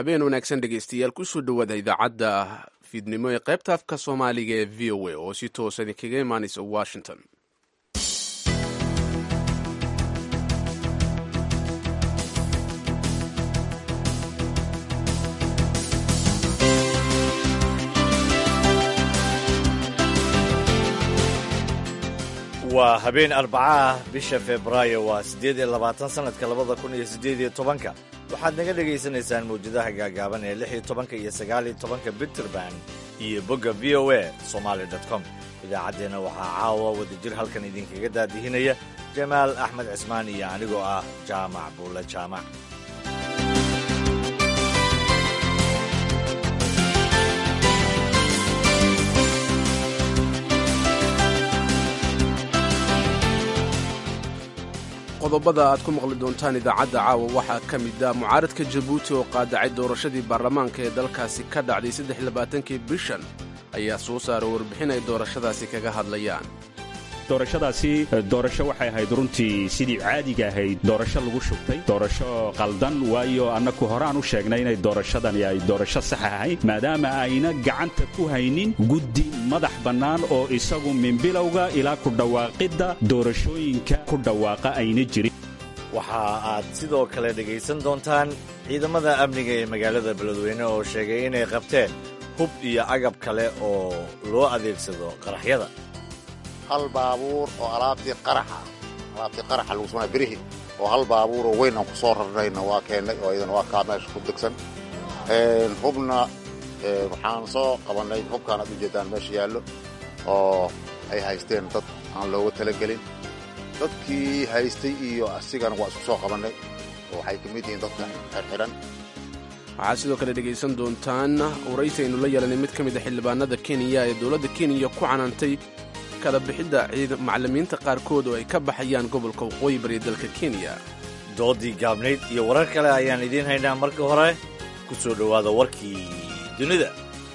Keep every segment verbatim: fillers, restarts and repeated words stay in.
habeen wanaagsan dhegaystayaal kusoo dhowaada idaacadda fiidnimo ee qaybta afka soomaaliga ee v o a oo si toosan kaga imaanaysa washington. waa habeen arbacaah bisha febraayo waa siddeed iyo labaatan sannadka labada kun iyo siddeed iyo tobanka waxaad naga dhegaysanaysaan mawjadaha gaagaaban ee lix iyo tobanka iyo sagaal iyo tobanka bitterban iyo bogga v o a somaali dot com. idaacaddeenna waxaa caawa wadajir halkan idinkaga daadihinaya jamaal axmed cismaan iyo anigoo ah jaamac buulle jaamac. qodobada aad ku maqli doontaan idaacadda caawa waxaa ka mid ah mucaaradka jabuuti oo qaadacay doorashadii baarlamaanka ee dalkaasi ka dhacday saddex iyo labaatankii bishan ayaa soo saaray warbixin ay doorashadaasi kaga hadlayaan. doorashadaasi doorasho waxay ahayd runtii sidii caadiga ahayd doorasho lagu shubtay, doorasho qaldan, waayo annaku horaan u sheegnay inay doorashadani ay doorasho sax ahayd maadaama ayna gacanta ku haynin guddi madax bannaan oo isagu min bilowga ilaa ku dhawaaqidda doorashooyinka ku dhawaaqa ayna jirin. waxa aad sidoo kale dhegaysan doontaan ciidamada amniga ee magaalada beledweyne oo sheegay inay qabteen hub iyo agab kale oo loo adeegsado qaraxyada. hal baabuur oo alaabtii qaraxa alaabtii qaraxa lagu sameeyay birihi oo hal baabuur oo weyn aan ku soo rarnayna waa keenay oo iyadana waa kaa meesha ku degsan. een hubna waxaan soo qabanay hubkaan aad u jeedaan meesha yaallo oo ay haysteen dad aan looga talagelin. dadkii haystay iyo asigana waa isku soo qabanay oo waxay ka mid yihiin dadka xirxiran. waxaad sidoo kale dhegaysan doontaan waraysi aynu la yeelanay mid ka mid a xildhibaanada kenya ee dowladda kenya ku canantay kala bixidda macallimiinta qaarkood oo ay ka baxayaan gobolka waqooyi bari dalka kenya. doodii gaabnayd iyo warar kale ayaan idiin haynaa. marka hore ku soo dhowaada warkii dunida.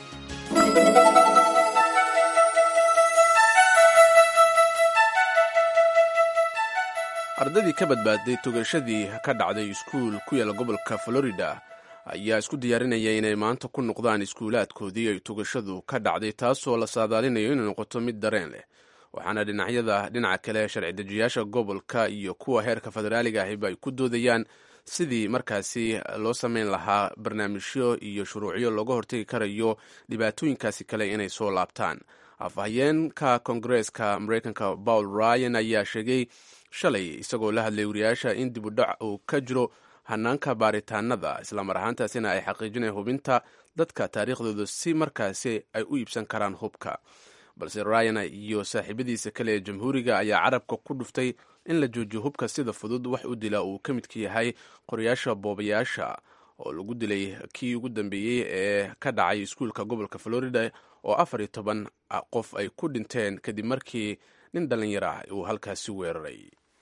ardaydii ka badbaaday togashadii ka dhacday iskuul ku yaala gobolka florida ayaa isku diyaarinaya inay maanta ku noqdaan iskuulaadkoodii ay togashadu ka dhacday, taasoo la saadaalinayo inay noqoto mid dareen leh. waxaana dhinacyada dhinaca kale sharci dejiyaasha gobolka iyo kuwa heerka federaaliga ahiba ay ku doodayaan sidii markaasi loo samayn lahaa barnaamijyo iyo shuruucyo looga hortegi karayo dhibaatooyinkaasi kale inay soo laabtaan. afhayeenka koongareeska maraykanka paul ryan ayaa sheegay shalay isagoo la hadlay wariyaasha in dib u dhac uu ka jiro hanaanka baaritaanada, islamar ahaantaasina ay xaqiijinaya hubinta dadka taariikhdooda si markaasi ay u iibsan karaan hubka. balse ryan iyo saaxiibadiisa kale ee jamhuuriga ayaa carabka ku dhuftay in la joojiyo hubka sida fudud wax u dila uu ka midka yahay qorayaasha boobayaasha oo lagu dilay kii ugu dambeeyey ee ka dhacay iskuulka gobolka florida oo afar iyo toban qof ay ku dhinteen kadib markii nin dhallinyar ah uu halkaasi weeraray.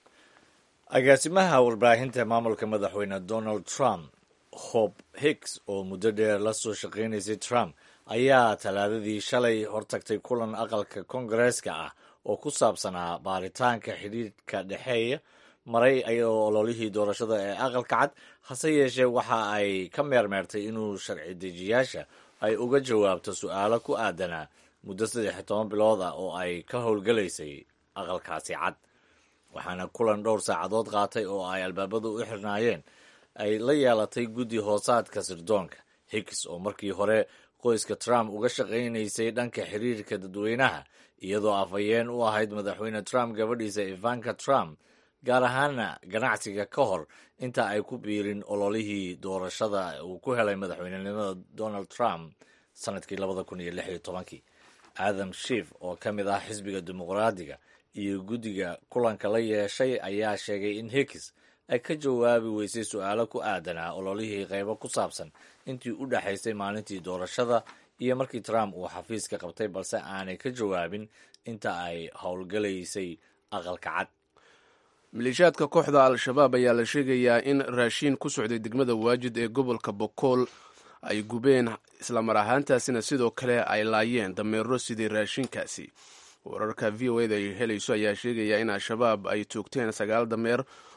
agaasimaha warbaahinta maamulka madaxweyne donald trump hope hicks oo muddo dheer la soo shaqaynaysay trump ayaa talaadadii shalay hortagtay kulan aqalka koongareeska ah oo ku saabsanaa baaritaanka xidhiidhka dhexeeya maray ayadoo ololihii doorashada ee aqalka cad. hase yeeshee waxa ay ka meermeertay inuu sharci dejiyaasha ay uga jawaabto su'aalo ku aadanaa muddo saddex iyo toban bilood ah oo ay ka howlgalaysay aqalkaasi cad. waxaana kulan dhowr saacadood qaatay oo ay albaabadu u xirnaayeen ay la yeelatay guddi hoosaadka sirdoonka. hicks oo markii hore qoyska trump uga shaqaynaysay dhanka xiriirka dadweynaha iyadoo afhayeen u ahayd madaxweyne trump gabadhiisa ivanka trump, gaar ahaana ganacsiga ka hor inta ay ku biirin ololihii doorashada uu ku helay madaxweynenimada donald trump sanadkii labada kun iyo lix iyo tobankii. adam schiff oo ka mid ah xisbiga dimuqraadiga iyo guddiga kulanka la yeeshay ayaa sheegay in hicks ay ka jawaabi weysay su'aalo ku aadanaa ololihii qaybo ku saabsan intii u dhexaysay maalintii doorashada iyo markii trump uu xafiiska qabtay, balse aanay ka jawaabin inta ay howlgalaysay aqalka cad. maleeshiyaadka kooxda al-shabaab ayaa la sheegayaa in raashiin ku socday degmada waajid ee gobolka bokool ay gubeen, islamar ahaantaasina sidoo kale ay laayeen dameero sidii raashinkaasi. wararka v o eda ay helayso ayaa sheegaya in al-shabaab ay toogteen sagaal dameer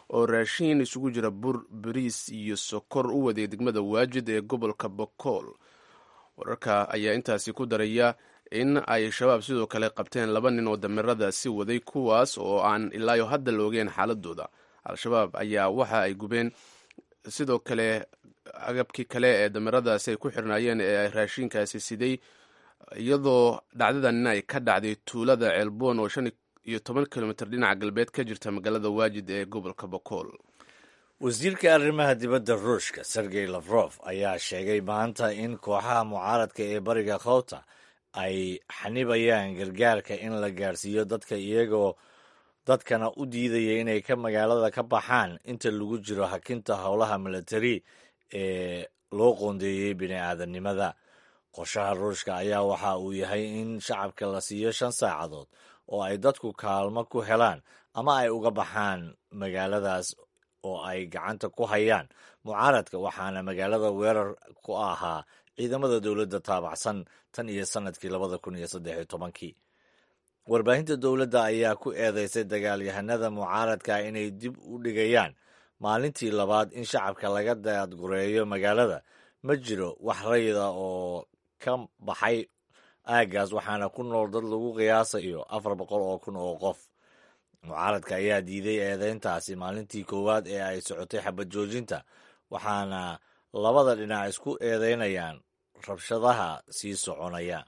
oo raashiin isugu jira bur, bariis iyo sokor u waday degmada waajid ee gobolka bokool. wararka ayaa intaasi ku daraya in ay shabaab sidoo kale qabteen laba nin oo dameeradaasi waday, kuwaas oo aan ilaayo hadda la ogeen xaaladooda. al-shabaab ayaa waxa ay gubeen sidoo kale agabkii kale ee dameeradaasi ay ku xirnaayeen ee ay raashinkaasi siday, iyadoo dhacdadan ay ka dhacday tuulada ceelboon oo shan iyo toban kilomitr dhinaca galbeed ka jirta magaalada waajid ee gobolka bokool. wasiirka arrimaha dibadda ruushka sergey lafrof ayaa sheegay maanta in kooxaha mucaaradka ee bariga khowta ay xanibayaan gargaarka in la gaarsiiyo dadka, iyagoo dadkana u diidaya inay ka magaalada ka baxaan inta lagu jiro hakinta howlaha milatari ee loo qoondeeyey bini-aadamnimada. qorshaha ruushka ayaa waxa uu yahay in shacabka la siiyo shan saacadood oo ay dadku kaalmo ku helaan ama ay uga baxaan magaaladaas oo ay gacanta ku hayaan mucaaradka, waxaana magaalada weerar ku ahaa ciidamada dowladda taabacsan tan iyo sanadkii labada kun iyo saddex iyo tobankii. warbaahinta dowladda ayaa ku eedeysay dagaalyahanada mucaaradka inay dib u dhigayaan maalintii labaad in shacabka laga daadgureeyo magaalada. ma jiro wax rayida oo ka baxay aaggaas, waxaana ku nool dad lagu qiyaasayo afar boqol oo kun oo qof. mucaaradka ayaa diiday eedeyntaasi maalintii koowaad ee ay socotay xabad joojinta, waxaana labada dhinac isku eedeynayaan rabshadaha sii soconaya.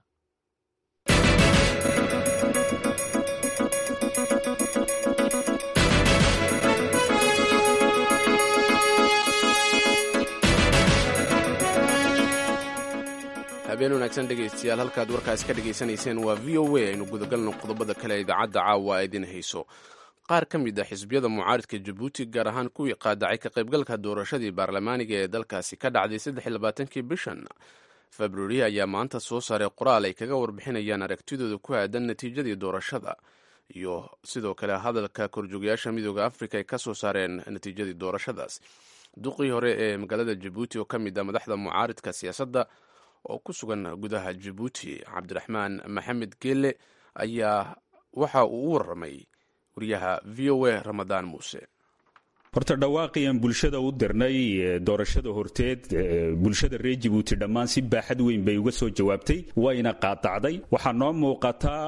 habeen wanaagsan dhegaystayaal, halkaad warkaas ka dhegaysanayseen waa v o a. aynu gudagalno qodobada kale ee idaacadda caawa a idin hayso. qaar ka mid ah xisbiyada mucaaridka jabuuti, gaar ahaan kuwii qaadacay ka qaybgalka doorashadii baarlamaaniga ee dalkaasi ka dhacday saddex iyo labaatankii bishan februari, ayaa maanta soo saaray qoraal ay kaga warbixinayaan aragtidooda ku aadan natiijadii doorashada iyo sidoo kale hadalka korjoogayaasha midooda afrika ay ka soo saareen natiijadii doorashadaas. duqii hore ee magaalada jabuuti oo ka mid ah madaxda mucaaridka siyaasadda oo ku sugan gudaha jabuuti, cabdiraxmaan maxamed geelle, ayaa waxa uu u warramay wariyaha v o a ramadaan muuse. horta dhawaaqiyan bulshada u dirnay doorashada horteed, bulshada reer jabuuti dhammaan si baaxad weyn bay uga soo jawaabtay, wayna qaadacday. waxaa noo muuqataa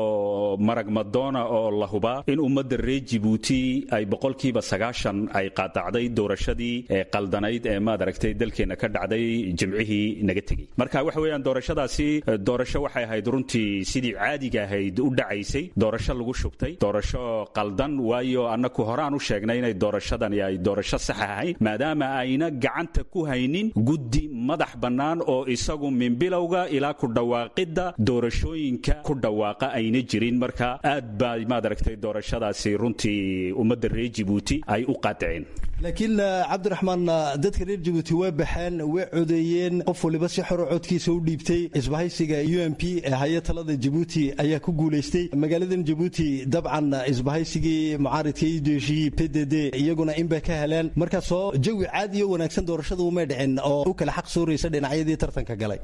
oo marag madoona oo la hubaa in ummadda reer jabuuti ay boqolkiiba sagaashan ay qaadacday doorashadii qaldanayd ee maad aragtay dalkeenna ka dhacday jimcihii naga tegey. marka waxa weeyaan doorashadaasi doorasho waxay ahayd runtii sidii caadiga ahayd u dhacaysay, doorasho lagu shubtay, doorasho qaldan, waayo annaku horaan u sheegnay inay doorasho ay doorasho sax ahayn, maadaama ayna gacanta ku haynin guddi madax bannaan oo isagu min bilowga ilaa ku dhawaaqidda doorashooyinka ku dhawaaqa ayna jirin. marka aad baa maad aragtay doorashadaasi runtii ummadda reer jabuuti ay u qaadaceen. laakiin cabdiraxmaan, dadka reer jabuuti way baxeen, way codeeyeen, qof waliba si xoro codkiisa u dhiibtay. isbahaysiga u m p ee haya talada jabuuti ayaa ku guulaystay magaaladan jabuuti. dabcan isbahaysigii mucaaridka idoeshiyii p d d iyaguna in bay ka heleen. markaasoo jawi caadi oo wanaagsan doorashada umay dhicin oo u kala xaq sooraysa dhinacyadii tartanka galay.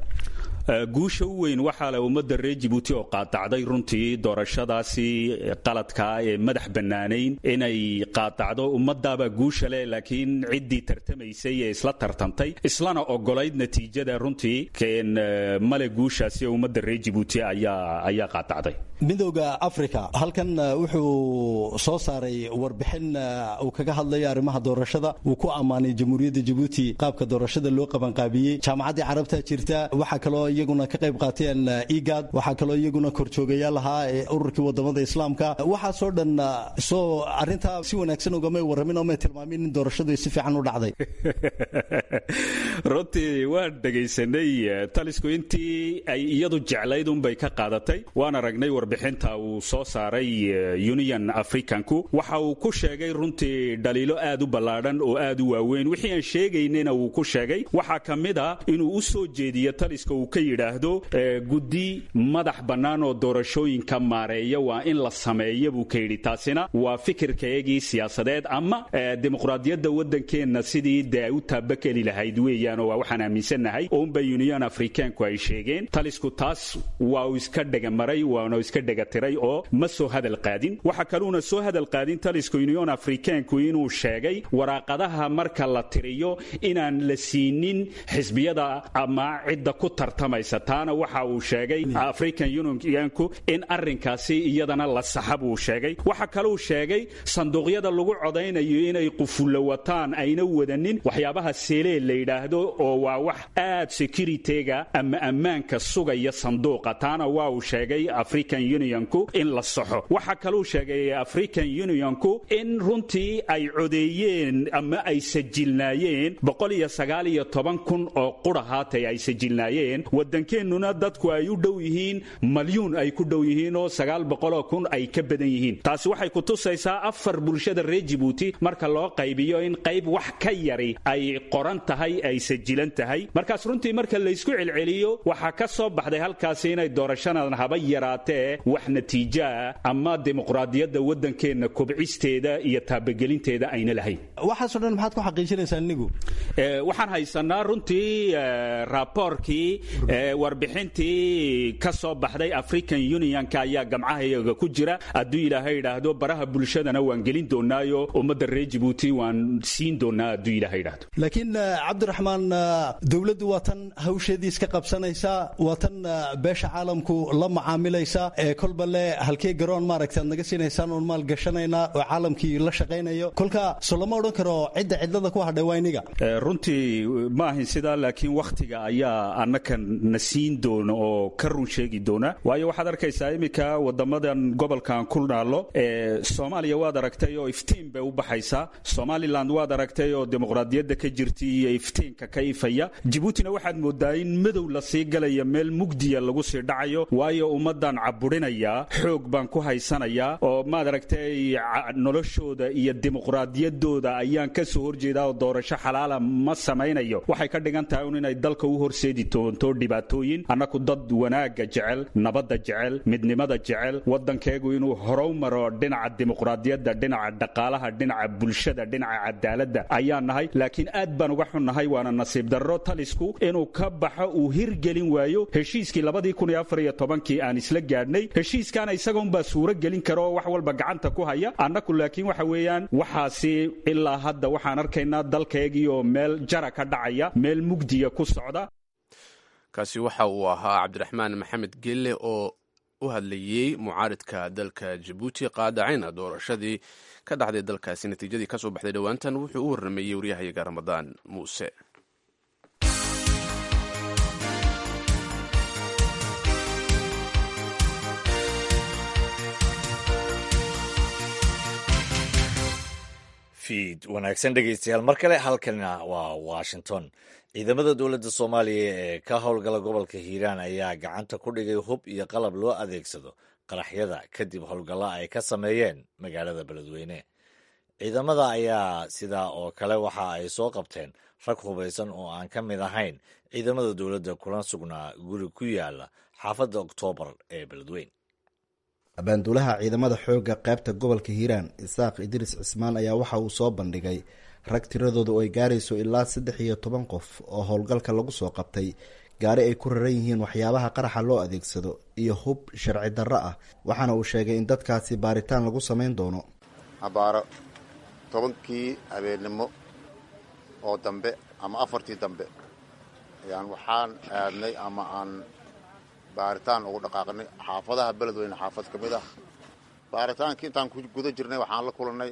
guusha u weyn waxaa le ummadda reer jabuuti oo qaadacday runtii doorashadaasi qaladkaa ee madax bannaanayn inay qaadacdo. ummadaabaa guusha leh, laakiin ciddii tartamaysay ee isla tartantay islana ogolayd natiijada runtii keen male guushaasi oo ummadda reer jabuuti ayaa ayaa qaadacday. midooda africa halkan wuxuu soo saaray warbixin uu kaga hadlayo arrimaha doorashada. uu ku ammaanay jamhuuriyadda jabuuti qaabka doorashada loo qabanqaabiyey. jaamacaddii carabta jirta, waxaa kaloo iyaguna ka qayb qaateen igad, waxaa kaloo iyaguna korjoogayaal lahaa ee ururkii wadamada islaamka. waxaasoo dhan soo arrintaa si wanaagsan ugamay warramin oo may tilmaamin in doorashadu si fiican u dhacday. runtii waan dhegaysanay talisku intii ay iyadu jeclayd unbay ka qaadatay. waan aragnay warbixinta uu soo saaray union africanku. waxa uu ku sheegay runtii dhaliilo aad u ballaadhan oo aad u waaweyn. wixii aan sheegaynina wuu ku sheegay. waxaa ka mid a inuu u soo jeediyo taliska uu ka yidhaahdo guddi madax bannaan oo doorashooyinka maareeya waa in la sameeya buu ka yidhi. taasina waa fikirkaygii siyaasadeed ama dimuqraadiyadda waddankeenna sidii dee ay u taabakeli lahayd weeyaan, oo waa waxaan aaminsannahay uunba union africanku ay sheegeen. talisku taas waa uu iska dhegamaray, waana iska iska dhegatiray oo ma soo hadal qaadin waxa kaluuna soo hadal qaadin taliska union africaanku inuu sheegay waraaqadaha marka la tiriyo inaan la siinin xisbiyada ama cidda ku tartamaysa taana waxa uu sheegay african unionku in arrinkaasi iyadana la saxab uu sheegay waxa kaluu sheegay sanduuqyada lagu codaynayo inay qufulo wataan ayna wadanin waxyaabaha seelee la yidhaahdo oo waa wax aad securityga ama ammaanka sugaya sanduuqa taana waa uu sheegay african unionku in la saxo waxa kaluu sheegay african unionku in runtii ay codeeyeen ama ay sajilnaayeen boqol iyo sagaal iyo toban kun oo qurahaatay ay sajilnaayeen wadankeenuna dadku ay u dhow yihiin malyuun ay ku dhow yihiin oo sagaal boqol oo kun ay ka badan yihiin taasi waxay ku tusaysaa afar bulshada reer Djibouti marka loo qaybiyo in qayb wax ka yari ay qoran tahay ay sajilan tahay markaas runtii marka la isku celceliyo waxa ka soo baxday halkaas inay doorashadan haba yaraatee wax natiijo ama dimuqraadiyadda wadankeena kobcisteeda iyo taabagelinteeda ayna lahayn waxaas oo dhan maxaad ku xaqiijinaysaa nigu ee waxaan haysanaa runtii raaporkii warbixintii ka soo baxday African Unionka ayaa gamcahayaga ku jira aduu ilaahay yiraahdo baraha bulshadana waan gelin doonaayo ummadda reer Djibouti waan siin doonaa aduu ilaahay yiraahdo laakiin Cabdiraxmaan dawladdu waa tan hawsheedii iska qabsanaysa waa tan beesha caalamku la macaamilaysa ee kolba le halkee garoon maaragtay naga siinaysan oo maal gashanayna oo caalamkii la shaqeynayo kolka soloma oran karo cidda cidlada ku hadhay wayniga runtii ma ahin sida laakiin waqtiga ayaa annaka na siin doona oo ka run sheegi doona waayo waxaad arkaysaa imika wadamadan gobolkan ku naalo ee Soomaaliya waad aragtay oo iftiin bay u baxaysaa Somaliland waad aragtay oo dimuqraadiyadda ka jirtay iyo iftiinka ka ifaya Djiboutina waxaad moodaa in madow la sii galaya meel mugdiya lagu sii dhacayo waayo ummadan caburinaya xoog baan ku haysanaya oo ma aragtay noloshooda iyo dimuqraadiyadooda ayaan ka soo horjeedaa oo doorasho xalaal ma samaynayo waxay ka dhigan tahay inay dalka u horseedi doonto dhibaatooyin annaku dad wanaaga jecel nabadda jecel midnimada jecel wadankeegu inuu horow maro dhinaca dimuqraadiyadda dhinaca dhaqaalaha dhinaca bulshada dhinaca cadaaladda ayaan nahay laakiin aad baan uga xunnahay waana nasiib darro talisku inuu ka baxo uu hirgelin waayo heshiiskii labadii kun iyo afar iyo tobankii aan isla gaadhnay heshiiskaana isagoon baa suuro gelin karo wax walba gacanta ku haya annaku laakiin waxa weeyaan waxaasi ilaa hadda waxaan arkaynaa dalkeegii oo meel jara ka dhacaya meel mugdiya ku socda kaasi waxa uu ahaa Cabdiraxmaan Maxamed Gelle oo u hadlayay mucaaridka dalka Djibouti qaadacayna doorashadii ka dhacday dalkaasi natiijadii ka soo baxday dhawaantan wuxuu u warramayay wariyahayaga Ramadaan Muuse fiid wanaagsan dhegaystayaal mar kale halkanina waa Washington ciidamada dowladda Soomaaliya ee ka howlgala gobolka Hiiraan ayaa gacanta ku dhigay hub iyo qalab loo adeegsado qaraxyada kadib howlgalla ay ka sameeyeen magaalada Beledweyne ciidamada ayaa sidaa oo kale waxa ay soo qabteen rag hubaysan oo aan ka mid ahayn ciidamada dowladda kuna sugnaa guri ku yaala xaafadda Oktoobar ee Beledweyne abaanduulaha ciidamada xoogga qaybta gobolka Hiiraan Isaaq Idris Cismaan ayaa waxa uu soo bandhigay rag tiradoodu ay gaarayso ilaa saddex iyo toban qof oo howlgalka lagu soo qabtay gaari ay ku raran yihiin waxyaabaha qaraxa loo adeegsado iyo hub sharci darro ah waxaana uu sheegay in dadkaasi baaritaan lagu samayn doono abaaro tobankii habeenimo oo dambe ama afartii dambe ayaan waxaan aadnay ama aan baaritaan ugu dhaqaaqnay xaafadaha Beledweyne xaafad ka mid ah baaritaankii intaan ku guda jirnay waxaan la kulannay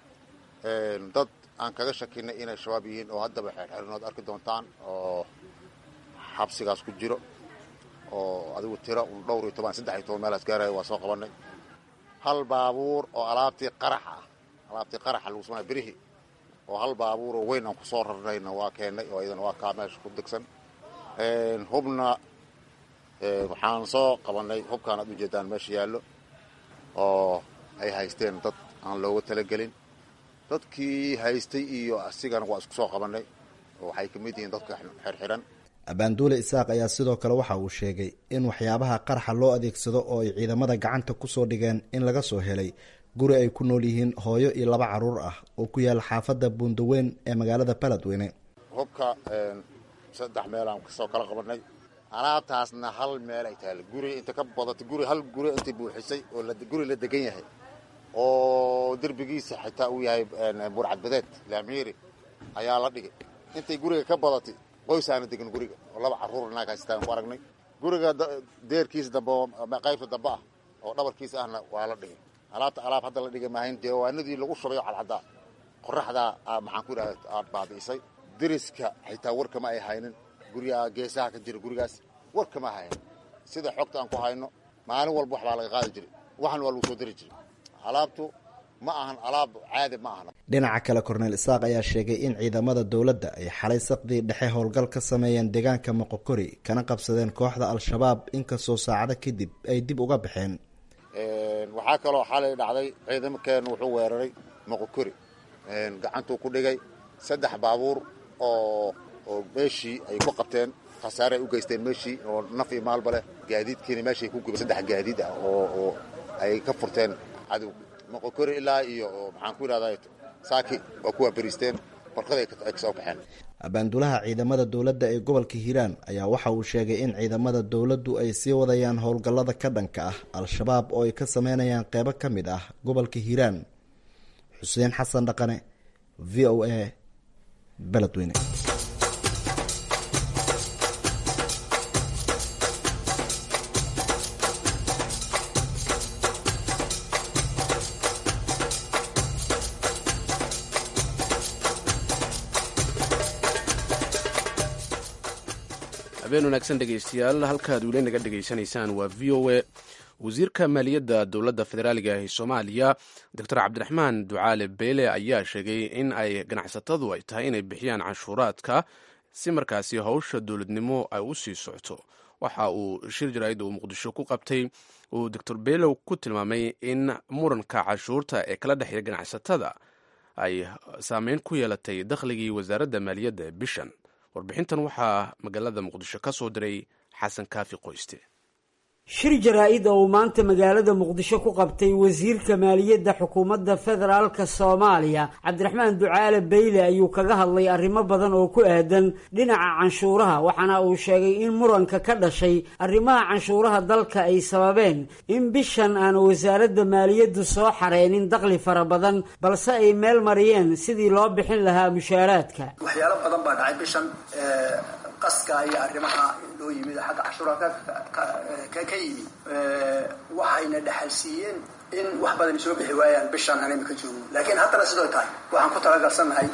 dad aan kaga shakinay inay shabaab yihiin oo haddaba xeerxerinood arki doontaan oo xabsigaas ku jiro oo adigu tiro dhowr iyo toban saddex iyo toban meelaas gaaraya waa soo qabannay hal baabuur oo alaabtii qaraxa ah alaabtii qaraxa lagu sameeyo birihi oo hal baabuur oo weyn aan ku soo rarnayna waa keennay oo iyadana waa kaa meesha ku degsan hubna waxaan soo qabannay hubkaan aad ujeedaan meesha yaallo oo ay haysteen dad aan looga talagelin dadkii haystay iyo asigana waa isku soo qabannay oo waxay ka mid yihiin dadka xirxiran abaanduule Isaaq ayaa sidoo kale waxa uu sheegay in waxyaabaha qaraxa loo adeegsado oo ay ciidamada gacanta ku soo dhigeen in laga soo helay guri ay ku nool yihiin hooyo iyo laba caruur ah oo ku yaal xaafadda Buundaweyn ee magaalada Beledweyne hubka saddex meel aan kasoo kala qabannay alaabtaasna hal meel ay tahay guri inta ka badatay guri hal guri inta buuxisay oo la guri la degan yahay oo darbigiisa xitaa uu yahay burcad badeed laamiiri ayaa la dhigay intay guriga ka badatay qoysaana degan guriga oo laba carruur naag haystaan ku aragnay guriga deerkiisa dambe qaybta dambe ah oo dhabarkiisa ahna waa la dhigay alaabta alaab hadda la dhigay maahayn deewaanadii lagu shubayo cadcaddaa qorraxdaa maxaan ku idhahda aad baabi'isay deriska xitaa warkama ay haynin guryaha geesaha ka jira gurigaas warkama hayan sida xogta aan ku hayno maalin walba wax baa laga qaadi jiray waxan waa lagu soo diri jiray alaabtu ma ahan alaab caadi ma ahan dhinaca kale korneel isaaq ayaa sheegay in ciidamada dowladda ay xalay saqdii dhexe howlgal ka sameeyeen deegaanka moqokori kana qabsadeen kooxda al-shabaab inkastoo saacado kadib ay dib uga baxeen waxaa kaloo xalay dhacday ciidamakeenu wuxuu weeraray moqokori gacantuu ku dhigay saddex baabuur oo oo meeshii ay ku qabteen khasaare ay u geysteen meeshii oo naf iyo maalba leh gaadiidkiina meeshay ku gubeen saddex gaadiid ah oo oo ay ka furteen cadow moqokori ilaa iyo maxaan ku idhahdaa saaki waa kuwa beriisteen warqaday ay ka soo baxeen abaandulaha ciidamada dowladda ee gobolka hiiraan ayaa waxa uu sheegay in ciidamada dowladdu ay sii wadayaan howlgallada ka dhanka ah al-shabaab oo ay ka sameynayaan qeybo ka mid ah gobolka hiiraan xuseen xasan dhaqane v o a beledweyne habeen wanaagsan dhegaystayaal halkaad weli naga dhegaysanaysaan waa v o a wasiirka maaliyadda dowladda federaaliga ee soomaaliya doctor cabdiraxmaan ducaale beyle ayaa sheegay in ay ganacsatadu ay tahay inay bixiyaan canshuuraadka si markaasi howsha dowladnimo ay u sii socto waxa uu shir jaraa'id uu muqdisho ku qabtay uu doctor beyle ku tilmaamay in muranka canshuurta ee kala dhexeeya ganacsatada ay saameyn ku yeelatay dakhligii wasaaradda maaliyadda ee bishan warbixintan waxaa magaalada muqdisho ka soo diray xasan kaafi qoyste shir jaraa-id oo uu maanta magaalada muqdisho ku qabtay wasiirka maaliyadda xukuumadda federaalka soomaaliya cabdiraxmaan ducaale beyle ayuu kaga hadlay arrimo badan oo ku aadan dhinaca canshuuraha waxaana uu sheegay in muranka ka dhashay arrimaha canshuuraha dalka ay sababeen in bishan aan wasaaradda maaliyaddu soo xareenin dakhli fara badan balse ay meel mariyeen sidii loo bixin lahaa mushaaraadka waxyaalo badan baa dhacay bishan qaska iyo arrimaha loo yimid xagga cashuuraadka ka yimi waxayna dhaxalsiiyeen in wax badan soo bixi waayaan bishan aan imika joogno laakiin haddana sidoo tahay waxaan ku talagalsannahay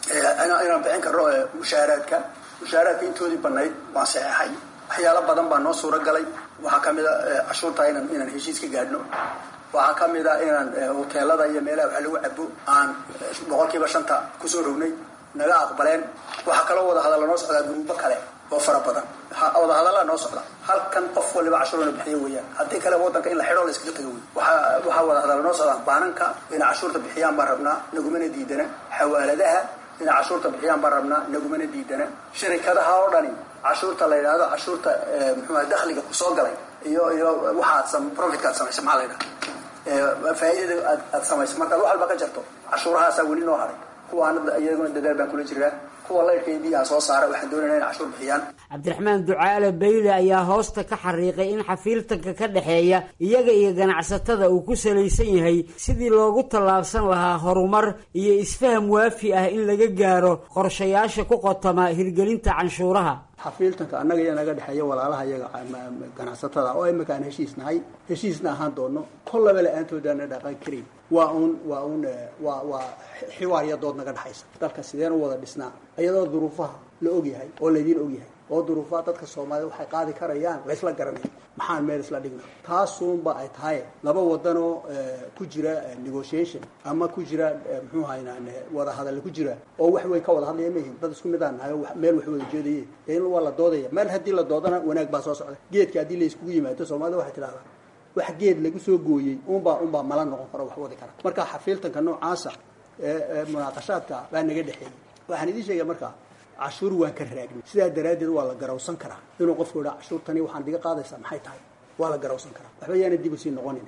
inaan bixin karno mushaaraadka mushaaraadka intoodii bannayd waan saxeexay waxyaalo badan baa noo suuro galay waxaa ka mid a cashuurta inaan inaan heshiis ka gaadhno waxaa ka mid a inaan hoteelada iyo meelaha wax lagu cabo aan boqolkiiba shanta kusoo rognay naga aqbaleen waxaa kaloo wada hadalla noo socdaa guruubo kale oo fara badan wada hadallaa noo socda halkan qof waliba cashuurna bixiyo weeyaan haddii kale waddanka in la xidho la iskaga tago wey waxaa waxaa wada hadalla noo socdaa baananka inay cashuurta bixiyaan baan rabnaa nagumana diidana xawaaladaha inay cashuurta bixiyaan baan rabnaa nagumana diidana shirikadaha oo dhani cashuurta la yidhaahdo cashuurta muxuuha dakhliga kusoo galay iyo iyo waxaad profitka aad samaysa maxaa la yidhaha faa'iidada aad aad samaysa markaad wax walba ka jarto cashuurahaasaa weli noo haray kuwaana iyaguna dadaal baan kula jiraa kuwa laydhka iyo biyaha soo saara waxaan doonayna in cashuur bixiyaan cabdiraxmaan ducaale beyle ayaa hoosta ka xariiqay in xafiiltanka ka dhexeeya iyaga iyo ganacsatada uu ku salaysan yahay sidii loogu tallaabsan lahaa horumar iyo isfaham waafi ah in laga gaaro qorshayaasha ku qotama hirgelinta canshuuraha xafiiltanka annaga iyo naga dhexeeya walaalaha iyaga ganacsatada oo imika aan heshiis nahay heshiisna ahaan doono kollaba la-aantoodana dhaqan karayn waa uun waa uun waa waa xiwaar iyo dood naga dhexaysa dalka sideen u wada dhisnaa iyadoo duruufaha la ogyahay oo laydiin ogyahay oo duruufaha dadka soomaalida waxay qaadi karayaan laysla garanaya maxaan meel isla dhigna taasuunba ay tahay laba wadanoo ku jira negotiation ama ku jira muxuu haynaan wada hadal ku jira oo wax weyn ka wada hadlaya ma yihiin dad isku mid aan nahay meel wax wada jeedayay in waa la doodaya meel haddii la doodana wanaag baa soo socda geedka haddii la iskugu yimaado soomaalida waxay tidhahdaa wax geed lagu soo gooyey unbaa unbaa mala noqon karo wax wadi kara marka xafiiltanka noocaasa ee munaaqashaadka baa naga dhexeeyay waxaan idiin sheegaya markaa cashuur waan ka raagnay sidaa daraaddeed waa la garawsan karaa inuu qofku idhaa cashuurtani waxaan diga qaadaysaa maxay tahay waa la garawsan karaa waxba yaana dib usii noqonin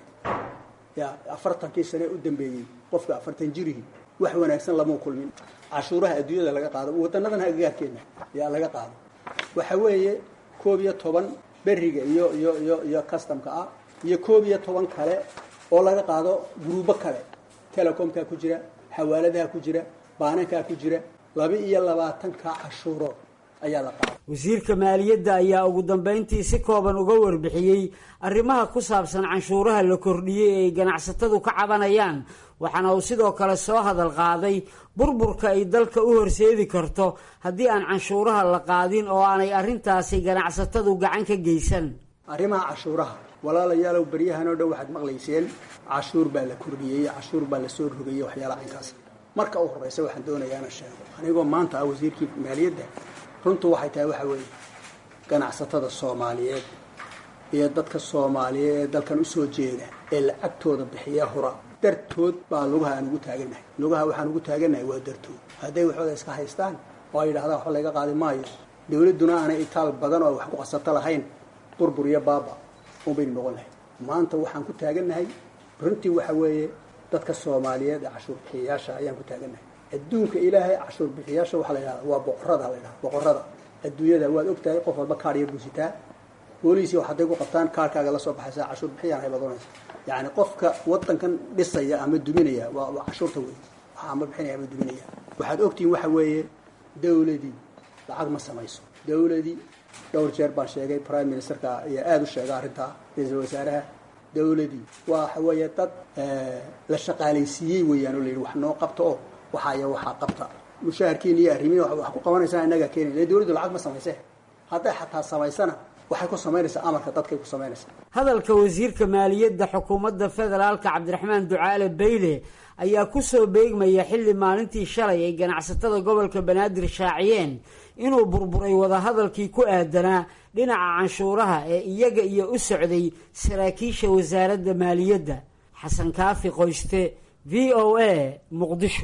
ya afartankii sane u dambeeyey qofka afartan jirihii wax wanaagsan lama kulmin cashuuraha adduunyada laga qaado wadanadan agagaarkeena yaa laga qaado waxa weeye koob iyo toban beriga iyo iyo iyo iyo customka ah iyo koob iyo toban kale oo laga qaado guruubo kale telecomka ku jira xawaaladaha ku jira baananka ku jira laba iyo labaatanka cashuuro ayaa la qaaday wasiirka maaliyadda ayaa ugu dambeyntii si kooban uga warbixiyey arrimaha ku saabsan canshuuraha la kordhiyey ee ganacsatadu ka cabanayaan waxaana uu sidoo kale soo hadal qaaday burburka ay dalka u horseedi karto haddii aan canshuuraha la qaadin oo aanay arrintaasi ganacsatadu gacan ka geysan arrimaha cashuuraha walaalayaalow baryahan oo dhan waxaad maqlayseen cashuur baa la kordhiyey cashuur baa la soo rogayey waxyaalaha inkaas marka u horeysa waxaan doonayaa inaan sheego anigoo maanta ah wasiirkii maaliyadda runtu waxay tahay waxa weeye ganacsatada Soomaaliyeed iyo dadka Soomaaliyeed ee dalkan u soo jeeda ee lacagtooda bixiya hura dartood baa lugaha aan ugu taaganahay lugaha waxaan ugu taaganahay waa dartood hadday waxooda iska haystaan oo ay yidhaahdaan waxba laga qaadi maayo dawladduna aanay itaal badan oo wax ku qasabta lahayn burbur iyo baaba oo bay noqon lahayd maanta waxaan ku taaganahay runtii waxa weeye dadka Soomaaliyeed ee cashuur bixiyaasha ayaan ku taaganahay adduunka ilaahay cashuur bixiyaasha waxa la yiraahdaa waa boqorada la yiraahdaa boqorada adduunyada waad ogtahay qof walba kaar iyo buusitaa booliisi waxa ay ku qabtaan kaarkaaga la soo baxaysa cashuur bixiyaan ay badanaysa yaani qofka wadankan dhisaya ama duminaya waa cashuurta weey waxa ama bixinaya ama duminaya waxaad ogtiin waxa weeye dawladii lacag ma samayso dawladii dhowr jeer baan sheegay prime ministerka ayaa aad u sheegay arrinta ra'iisul wasaaraha dawladii waxa weeye dad la shaqaaleysiiyay weeyaan oo leeyahay wax noo qabto oo waxa ay waxa qabta mushaharkiin iyo arrimihi wax ku qabanaysaa inaga keenay dawladdu lacag ma samaysay hadda xataa samaysana waxay ku sameynaysaa amarka dadkay ku sameynaysaa hadalka wasiirka maaliyadda xukuumadda federaalka Cabdiraxmaan Ducaale Bayle ayaa ku soo beegmaya xilli maalintii shalay ay ganacsatada gobolka Banaadir shaaciyeen inuu burburay wada hadalkii ku aadanaa dhinaca canshuuraha ee iyaga iyo u socday saraakiisha wasaaradda maaliyadda Xasan Kaafi Qoyste V O A Muqdisho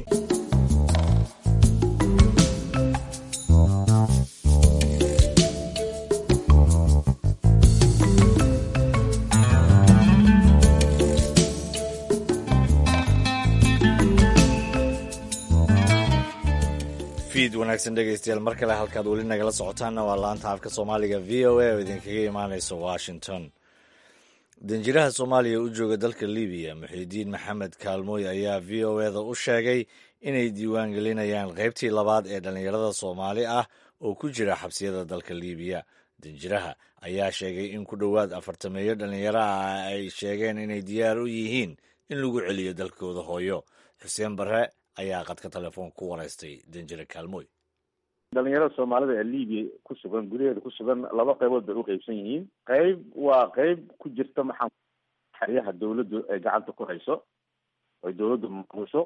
wanaagsan dhegeystayaal mar kale halkaad weli nagala socotaanna waa laanta afka soomaaliga v o a oo idinkaga imaaneysa washington danjiraha soomaaliya u jooga dalka libiya muxiidiin maxamed kaalmooy ayaa v o eda u sheegay inay diiwaan gelinayaan qaybtii labaad ee dhallinyarada soomaali ah oo ku jira xabsiyada dalka libiya danjiraha ayaa sheegay in ku dhowaad afartameeyo dhallinyaro ah ay sheegeen inay diyaar u yihiin in lagu celiyo dalkooda hooyo xuseen bare ayaa qadka telefoon ku wareystay danjire kaalmooy dhalinyarada soomaalida ee libiya ku sugan gudaheeda ku sugan laba qaybood bay u qaybsan yihiin qayb waa qayb ku jirta maxaa xeryaha dawladdu ay gacanta ku hayso ay dawladdu maamusho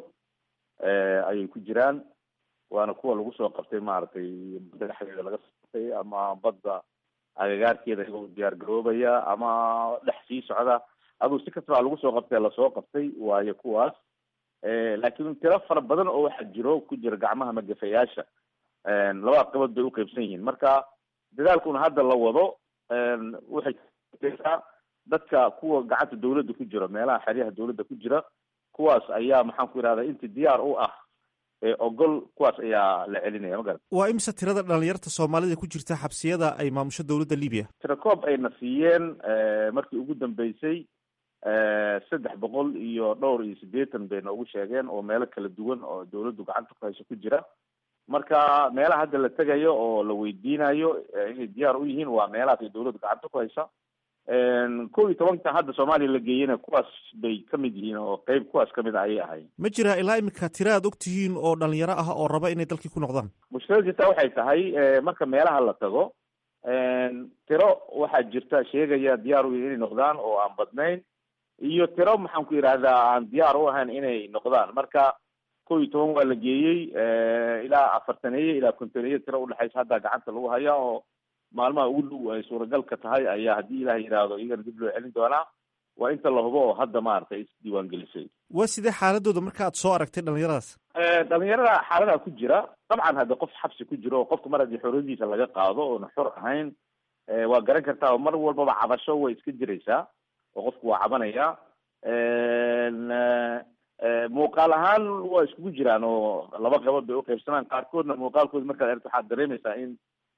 ayay ku jiraan waana kuwa lagu soo qabtay maaragtay badda dhexdeeda laga soo qabtay ama badda agagaarkeeda iyagoo diyaar garoobaya ama dhex sii socda aduu si kastaba lagu soo qabtay lasoo qabtay waayo kuwaas laakiin tiro fara badan oo waxaa jiro ku jira gacmaha magafayaasha labada qaybood bay u qaybsan yihiin marka dadaalkuna hadda la wado waxay keenaysaa dadka kuwa gacanta dawladda ku jira meelaha xeryaha dawladda ku jira kuwaas ayaa maxaan ku yidhahdaa inta diyaar u ah ee ogol kuwaas ayaa la celinaya ma garan waa imse tirada dhalinyarta soomaalida ku jirta xabsiyada ay maamusho dawladda libiya tiro koob ayna siiyeen markii ugu dambeysay saddex boqol iyo dhowr iyo siddeetan bay noogu sheegeen oo meelo kala duwan oo dawladdu gacanta ku hayso ku jira marka meelaha hadda la tegayo oo la weydiinayo inay diyaar u yihiin waa meelahaas ay dawladdu gacanta ku haysa kow iyo tobanka hadda soomaaliya la geeyena kuwaas bay ka mid yihiin oo qeyb kuwaas kamid a ayay ahayn ma jira ilaa imika tira aad og tihiin oo dhalinyaro ah oo raba inay dalkii ku noqdaan mushkilad jirta waxay tahay marka meelaha la tago tiro waxaa jirta sheegaya diyaar u inay noqdaan oo aan badnayn iyo tiro maxaan ku yidhahdaa aan diyaar u ahayn inay noqdaan marka kow iyo toban waa la geeyey ilaa afartaneeye ilaa kontoneeye tiro udhexaysa hadda gacanta lagu hayaa oo maalmaha ugu dhow ay suuragalka tahay ayaa haddii ilaah yidhaahdo iyagana dib loo celin doonaa waa inta la hubo oo hadda maaragtay isdiiwaan gelisay waa sidee xaaladooda marka aad soo aragtay dhalinyaradaas dhalinyarada xaaladaha ku jira dabcan hadda qof xabsi ku jiro oo qofka mar haddii xorriyadiisa laga qaado oona xor ahayn waa garan kartaa oo mar walbaba cabasho way iska jiraysaa oo qofku waa cabanaya muuqaal ahaan waa iskugu jiraan oo laba qaybood bay uqaybsanaan qaarkoodna muuqaalkooda markaad aragto waxaad dareemaysaa in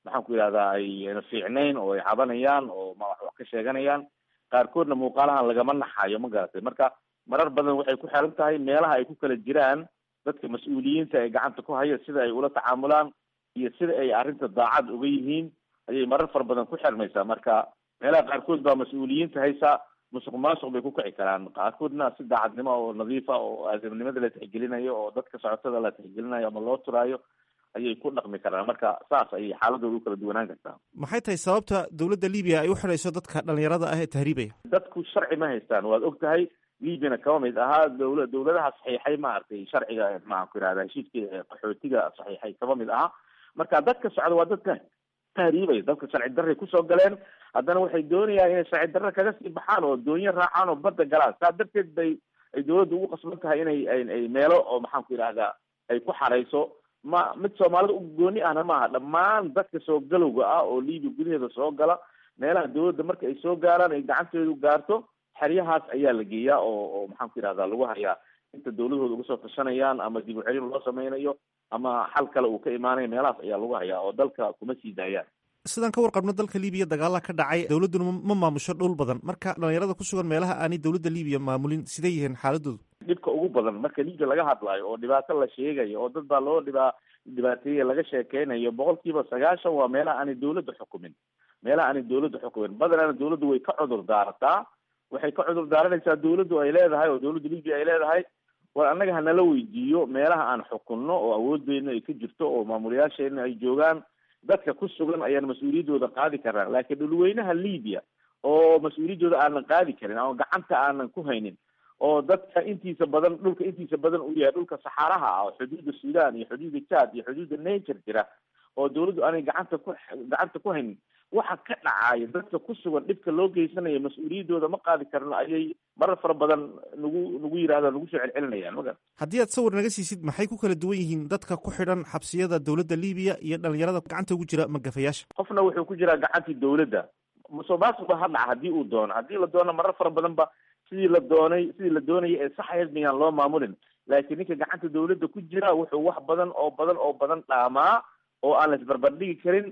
maxaan ku yidhahdaa ayna fiicnayn oo ay cabanayaan oo ma wax wax ka sheeganayaan. qaarkoodna muuqaalahan lagama naxayo, ma garatay. marka marar badan waxay ku xiran tahay meelaha ay ku kala jiraan dadka mas-uuliyiinta ee gacanta ku haya, sida ay ula tacaamulaan iyo sida ay arrinta daacad uga yihiin ayay marar fara badan ku xirmaysaa. marka meelaha qaarkood baa mas-uuliyiinta haysa musuq maasuq bay ku kici karaan, qaarkoodna si daacadnimo oo nadiifa oo aadamnimada la tixgelinayo oo dadka socotada la tixgelinayo ama loo turaayo ayay ku dhaqmi karaan. marka saas ayay xaaladooda u kala duwanaan kartaa. maxay tahay sababta dowladda libiya ay u xidhayso dadka dhalinyarada ah ee tahriibaya? dadku sharci ma haystaan, waad og tahay. libyana kama mid ahaa dawla dawladaha saxiixay maaragtay sharciga maxaan ku yidhahda heshiiska qaxootiga saxiixay kama mid ahaa. marka dadka socda waa dadka tahriibaya, dadka sharci darray kusoo galeen, haddana waxay doonayaan inay sharci darre kaga sii baxaan oo doonyo raacaan oo badda galaan. saa darteed bay ay dawladda ugu qasban tahay inay ay meelo oo maxaan ku yidhahdaa ay ku xarayso. ma mid soomaalida u gooni ahna maaha, dhammaan dadka soo galowga ah oo libiya gudaheeda soo gala meelaha dawladda marka ay soo gaaraan ay gacanteedu gaarto, xeryahaas ayaa la geeyaa oo oo maxaan ku yidhahdaa lagu hayaa inta dawladooda uga soo tashanayaan ama dib u celin loo sameynayo ama xal kale uu ka imaanayo. meelahaas ayaa lagu hayaa oo dalka kuma sii daayaan. sidaan ka warqabno dalka libiya dagaala ka dhacay, dawladduna ma maamusho dhul badan. marka dhalinyarada ku sugan meelaha aanay dawladda libiya maamulin siday yihiin xaaladoodu? dhibka ugu badan marka libiya laga hadlaayo oo dhibaato la sheegayo oo dad baa loo dhibaa dhibaateeye laga sheekeynayo, boqol kiiba sagaashan waa meelaha aanay dawladda xukumin. meelaha aanay dawladda xukumin badanana dawladdu way ka cudur daarataa. waxay ka cudur daaranaysaa dawladdu ay leedahay oo dawladda libiya ay leedahay war annaga hanala weydiiyo meelaha aan xukunno oo awoodeyna ay ka jirto oo maamulayaasheena ay joogaan, dadka ku sugan ayaan mas-uuliyaddooda qaadi karnaa. laakiin dhulweynaha libiya oo mas-uuliyaddooda aanan qaadi karin ama gacanta aanan ku haynin, oo dadka intiisa badan dhulka intiisa badan uu yahay dhulka saxaaraha ah oo xuduudda sudan iyo xuduudda chad iyo xuduudda niger jira, oo dawladdu aanay gacanta ku gacanta ku haynin, waxa ka dhacaya dadka ku sugan dhibka loo geysanayo mas-uuliyaddooda ma qaadi karno ayay marar fara badan nagu nagu yidhahda nagu soo celcelinayaan. maga haddii aad sawir naga siisid, maxay ku kala duwan yihiin dadka ku xidhan xabsiyada dawladda libiya iyo dhalinyarada gacanta ugu jira magafayaasha? qofna wuxuu ku jiraa gacantii dawladda, musuq maasuqa ha dhaca haddii uu doono, haddii la doono marar fara badan ba sidii la doonay sidii la doonayay ee sax ahayd miyaan loo maamulin. laakiin ninka gacanta dawladda ku jira wuxuu wax badan oo badan oo badan dhaamaa oo aan la isbarbardhigi karin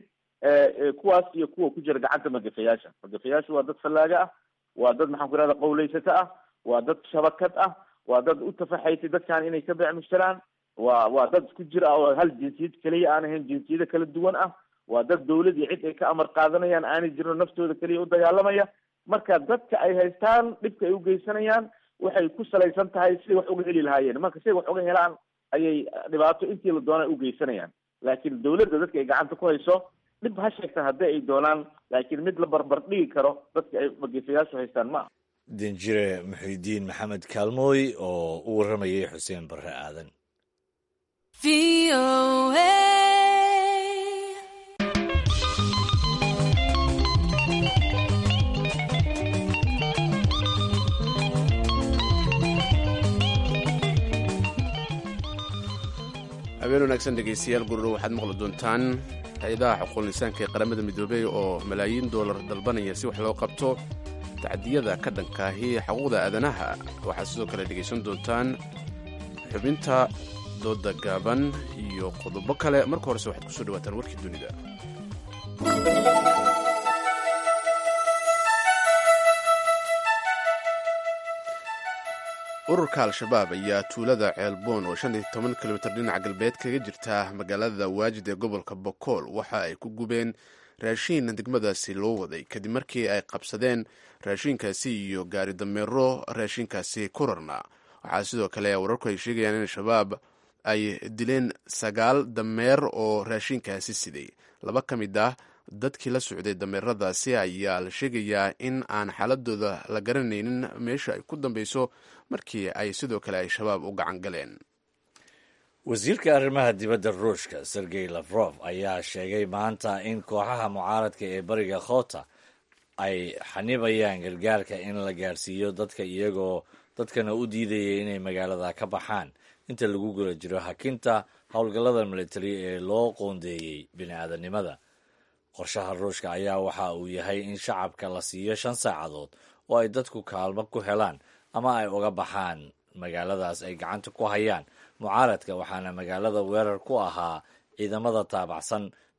kuwaas iyo kuwa ku jira gacanta magafayaasha. magafayaashu waa dad fallaaga ah, waa dad maxaan ku yidhahda qawleysata ah, waa dad shabakad ah, waa dad u tafaxaysay dadkan inay ka beec mushtaraan, waa waa dad ku jira oo hal jinsiyad keliya aan ahayn, jinsiyada kala duwan ah, waa dad dawlad iyo cid ay ka amar qaadanayaan aanay jirin naftooda keliya u dagaalamaya. marka dadka ay haystaan dhibka ay u geysanayaan waxay ku salaysan tahay siday wax uga heli lahaayeen. marka siday wax uga helaan ayay dhibaato intii la doona u geysanayaan. laakiin dawladda dadka ay gacanta ku hayso dhib ha sheegtaan haddii ay doonaan, laakiin mid la barbar dhigi karo dadka ay magafayaashu haystaan ma aha. danjire muxidiin maxamed kaalmooy oo u warramayay xuseen barre aadan. habeen wanaagsan dhegaystayaal gururo waxaad maqli doontaan hay-adaha xuquuqul insaanka ee qaramada midoobey oo malaayiin doolar dalbanaya si wax loo qabto tacdiyada ka dhankaahi xuquuqda aadanaha. waxaad sidoo kale dhegaysan doontaan xubinta dooda gaaban iyo qodobo kale. marka horese waxaad kusoo dhawaataan warkii dunida. ururka al-shabaab ayaa tuulada ceelboon oo shan iyo toban kilomitir dhinaca galbeed kaga jirta magaalada waajid ee gobolka bokool waxa ay ku gubeen raashiin degmadaasi loo waday kadib markii ay qabsadeen raashiinkaasi iyo gaari dameero raashiinkaasi ku rarna. waxaa sidoo kale wararku ay sheegayaan in al-shabaab ay dileen sagaal dameer oo raashiinkaasi siday. laba ka mid ah dadkii la socday dameeradaasi ayaa la sheegayaa in aan xaaladooda la garanaynin meesha ay ku dambeyso markii ay sidoo kale ay shabaab u gacan galeen. wasiirka arrimaha dibadda ruushka sergey lavrov ayaa sheegay maanta in kooxaha mucaaradka ee bariga khota ay xanibayaan gargaarka in la gaarsiiyo dadka iyagoo dadkana u diidaya inay magaalada ka baxaan inta lagu guda jiro hakinta howlgallada militari ee loo qoondeeyey bini-aadanimada. qorshaha ruushka ayaa waxa uu yahay in shacabka la siiyo shan saacadood oo ay dadku kaalmo ku helaan ama ay uga baxaan magaaladaas ay gacanta ku hayaan mucaaradka, waxaana magaalada weerar ku ahaa ciidamada taabacsan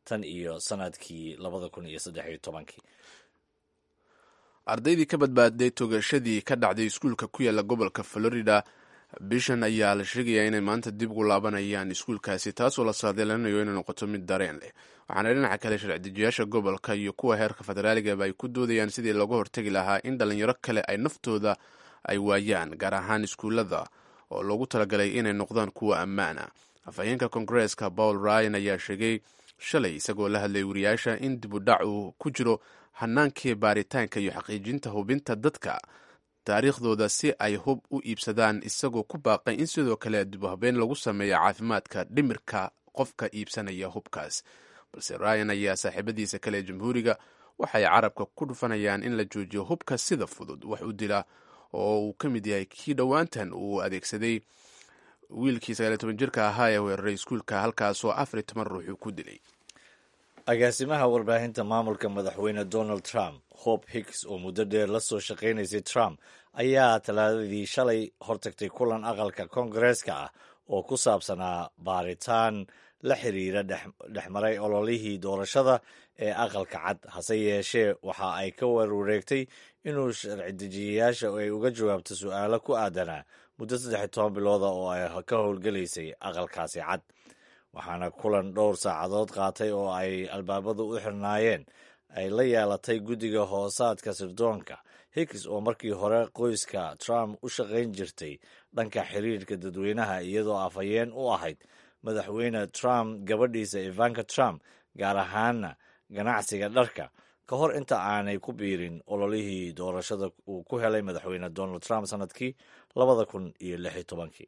tan iyo sanadkii labada kun iyo saddex iyo tobankii. ardaydii ka badbaaday toogashadii ka dhacday iskuulka ku yaala gobolka Florida bishan ayaa la sheegayaa inay maanta dib ugu laabanayaan iskuulkaasi, taasoo la saadaalinayo inay noqoto mid dareen leh. waxaana dhinaca kale sharci-dejiyaasha gobolka iyo kuwa heerka federaaligaba ay ku doodayaan sidii looga hortegi lahaa in dhalinyaro kale ay naftooda ay waayaan, gaar ahaan iskuullada oo loogu talagalay inay noqdaan kuwa ammaana. afhayeenka koongareeska Paul Ryan ayaa sheegay shalay isagoo la hadlay wariyaasha in dib u dhac uu ku jiro hanaankii baaritaanka iyo xaqiijinta hubinta dadka taariikhdooda si ay hub u iibsadaan, isagoo ku baaqay in sidoo kale dib u habeen lagu sameeyo caafimaadka dhimirka qofka iibsanaya hubkaas. balse Ryan ayaa saaxiibadiisa kale ee jamhuuriga waxay carabka ku dhufanayaan in la joojiyo hubka sida fudud wax u dila oo uu ka mid yahay kii dhowaantan uu adeegsaday wiilkii sagaal iyo toban jirka ahaa ee weeraray iskuulka halkaasoo afar iyo toban ruux uu ku dilay. agaasimaha warbaahinta maamulka madaxweyne Donald Trump, Hope Hicks, oo muddo dheer la soo shaqaynaysay Trump, ayaa talaadadii shalay hortagtay kulan aqalka koongareeska ah oo ku saabsanaa baaritaan la xiriira dhexmaray ololihii doorashada ee aqalka cad. hase yeeshee waxa ay ka warwareegtay inuu sharci dejiyayaasha ay uga jawaabto su-aalo ku aadanaa muddo saddex iyo toban bilooda oo ay ka howlgelaysay aqalkaasi cad. waxaana kulan dhowr saacadood qaatay oo ay albaabadu u xirnaayeen ay la yeelatay guddiga hoosaadka sirdoonka. Hicks oo markii hore qoyska Trump u shaqayn jirtay dhanka xiriirka dadweynaha iyadoo afhayeen u ahayd madaxweyne Trump gabadhiisa Ivanka Trump, gaar ahaana ganacsiga dharka, ka hor inta aanay ku biirin ololihii doorashada uu ku helay madaxweyne Donald Trump sanadkii labada kun iyo lix iyo tobankii.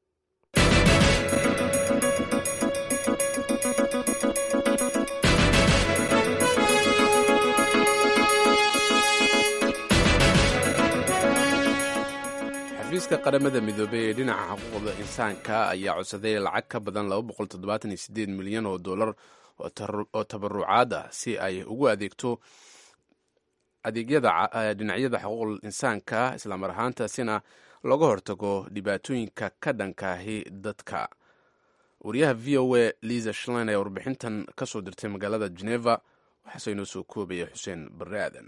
xafiiska qaramada midoobey ee dhinaca xuquuqda insaanka ayaa codsaday lacag ka badan laba boqol toddobaatan iyo sideed milyan oo dollar oo tabarucaad ah si ay ugu adeegto adeegyada dhinacyada xuquuqul insaanka, islamar ahaantaasina looga hortago dhibaatooyinka ka dhankaahi dadka. wariyaha v o a Lisa Schlein ayaa warbixintan ka soo dirtay magaalada Geneva, waxaase inoo soo koobaya xuseen barre aadan.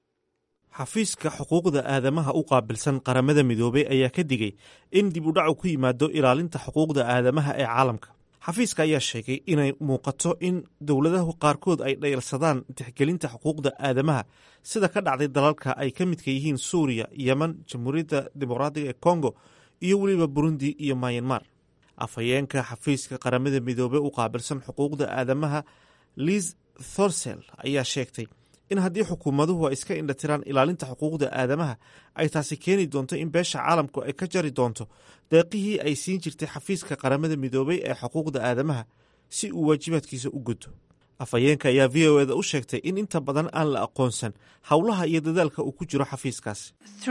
xafiiska xuquuqda aadamaha u qaabilsan qaramada midoobey ayaa ka digay in dib u dhacu ku yimaado ilaalinta xuquuqda aadamaha ee caalamka. xafiiska ayaa sheegay inay muuqato in dowladahu qaarkood ay dhayalsadaan tixgelinta xuquuqda aadamaha, sida ka dhacday dalalka ay ka midka yihiin suuriya, yemen, jamhuuriyadda dimuqraadiga ee kongo iyo weliba burundi iyo mayanmar. afhayeenka xafiiska qaramada midoobey u qaabilsan xuquuqda aadamaha Liz Thorsell ayaa sheegtay in haddii xukuumaduhu ay iska indhatiraan ilaalinta xuquuqda aadamaha ay taasi keeni doonto in beesha caalamku ay ka jari doonto deeqihii ay siin jirtay xafiiska qaramada midoobey ee xuquuqda aadamaha si uu waajibaadkiisa u gudo. afhayeenka ayaa v o eda u sheegtay in inta badan aan la aqoonsan howlaha iyo dadaalka uu ku jiro xafiiskaasi.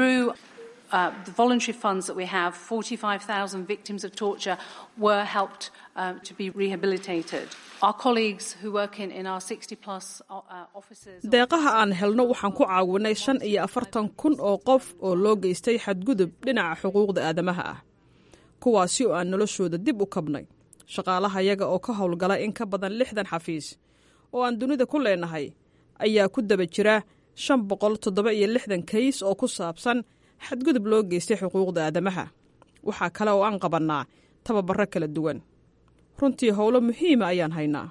Uh, the voluntary funds that we have, forty-five thousand victims of torture were helped uh, to be rehabilitated. Our colleagues who work in, in our sixty plus uh, offices... deeqaha aan helno waxaan ku caawinay shan iyo afartan kun oo qof oo loo geystay xadgudub dhinaca xuquuqda aadamaha ah, kuwaasi oo aan noloshooda dib u kabnay. shaqaalaha yaga oo ka howlgala in ka badan lixdan xafiis oo aan dunida ku leenahay ayaa ku daba jira shan boqol toddoba iyo lixdan kays oo ku saabsan xadgudub loo geystay xuquuqda aadamaha. waxaa kale oo aan qabannaa tababaro kala duwan. runtii howlo muhiima ayaan haynaa.